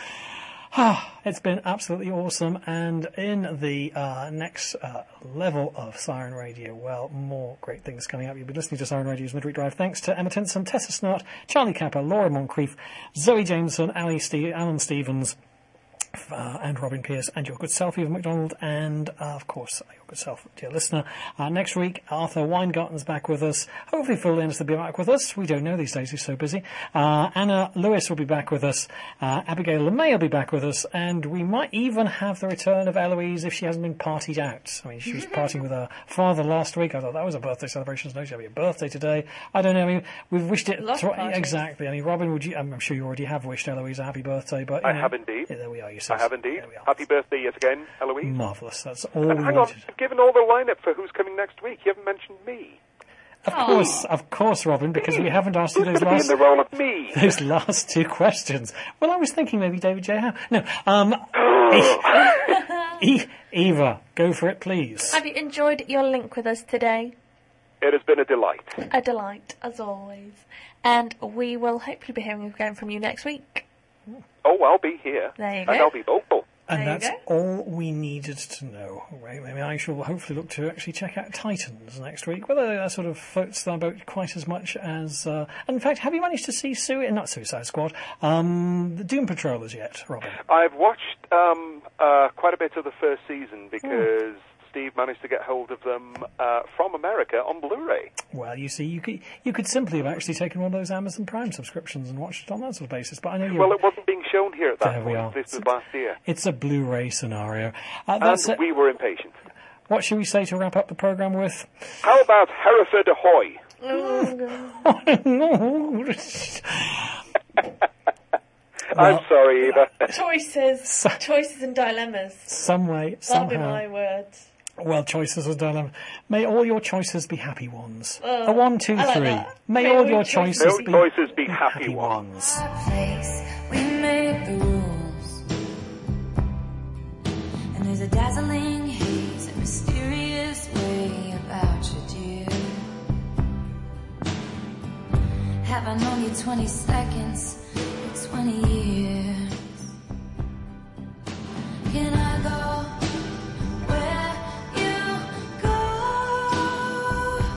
Ah, it's been absolutely awesome, and in the uh, next uh, level of Siren Radio, well, more great things coming up. You'll be listening to Siren Radio's Midweek Drive. Thanks to Emma Tinson, Tessa Snart, Charlie Capper, Laura Moncrief, Zoe Jameson, Ali Ste- Alan Stevens, uh, and Robin Pierce, and your good self, Eva McDonald, and, uh, of course, your good self, dear listener. Uh, next week, Arthur Weingarten's back with us. Hopefully Phil Lennis will be back with us. We don't know these days, he's so busy. Uh, Anna Lewis will be back with us. Uh, Abigail LeMay will be back with us. And we might even have the return of Eloise if she hasn't been partied out. I mean, she was partying with her father last week. I thought that was a birthday celebration. No, she's having a birthday today. I don't know. I mean, we've wished it... Lots of parties. Exactly. I mean, Robin, would you... I'm sure you already have wished Eloise a happy birthday, but... You I know, have indeed. Yeah, there we are, you I have indeed. Happy birthday yet again, Eloise. Marvellous. That's all And we hang on, needed. given all the lineup for who's coming next week, you haven't mentioned me. Of course, of course, Robin, because we haven't asked you Who's those going to be in last... the role of me? Those last two questions. Well, I was thinking maybe David J. Howe. No, um... e- Eva, go for it, please. Have you enjoyed your link with us today? It has been a delight. A delight, as always. And we will hopefully be hearing again from you next week. Oh, I'll be here. There you And go. I'll be vocal. And There you that's all we needed to know. Right? I mean, I shall hopefully look to actually check out Titans next week. Whether that sort of floats their boat quite as much as... Uh, and in fact, have you managed to see Sui- not Suicide Squad, um, the Doom Patrollers yet, Robin? I've watched um, uh, quite a bit of the first season because Steve managed to get hold of them uh, from America on Blu-ray. Well, you see, you could you could simply have actually taken one of those Amazon Prime subscriptions and watched it on that sort of basis. But I know you. Well, it wasn't being shown here at that There we point. are. This was last year. It's a Blu-ray scenario. Uh, that's and it. we were impatient. What should we say to wrap up the programme with? How about Hereford ahoy? I'm sorry, Eva. Choices. Choices and dilemmas. Some way, That'll be somehow. my words. Well, choices and dilemma. May all your choices be happy ones. Uh, a one, two, I like three. that. May, May all all your your choices, choices- be, May all choices be happy ones. Place, we made the rules. And there's a dazzling haze, a mysterious way about you, dear. Have I known you twenty seconds or twenty years? Can I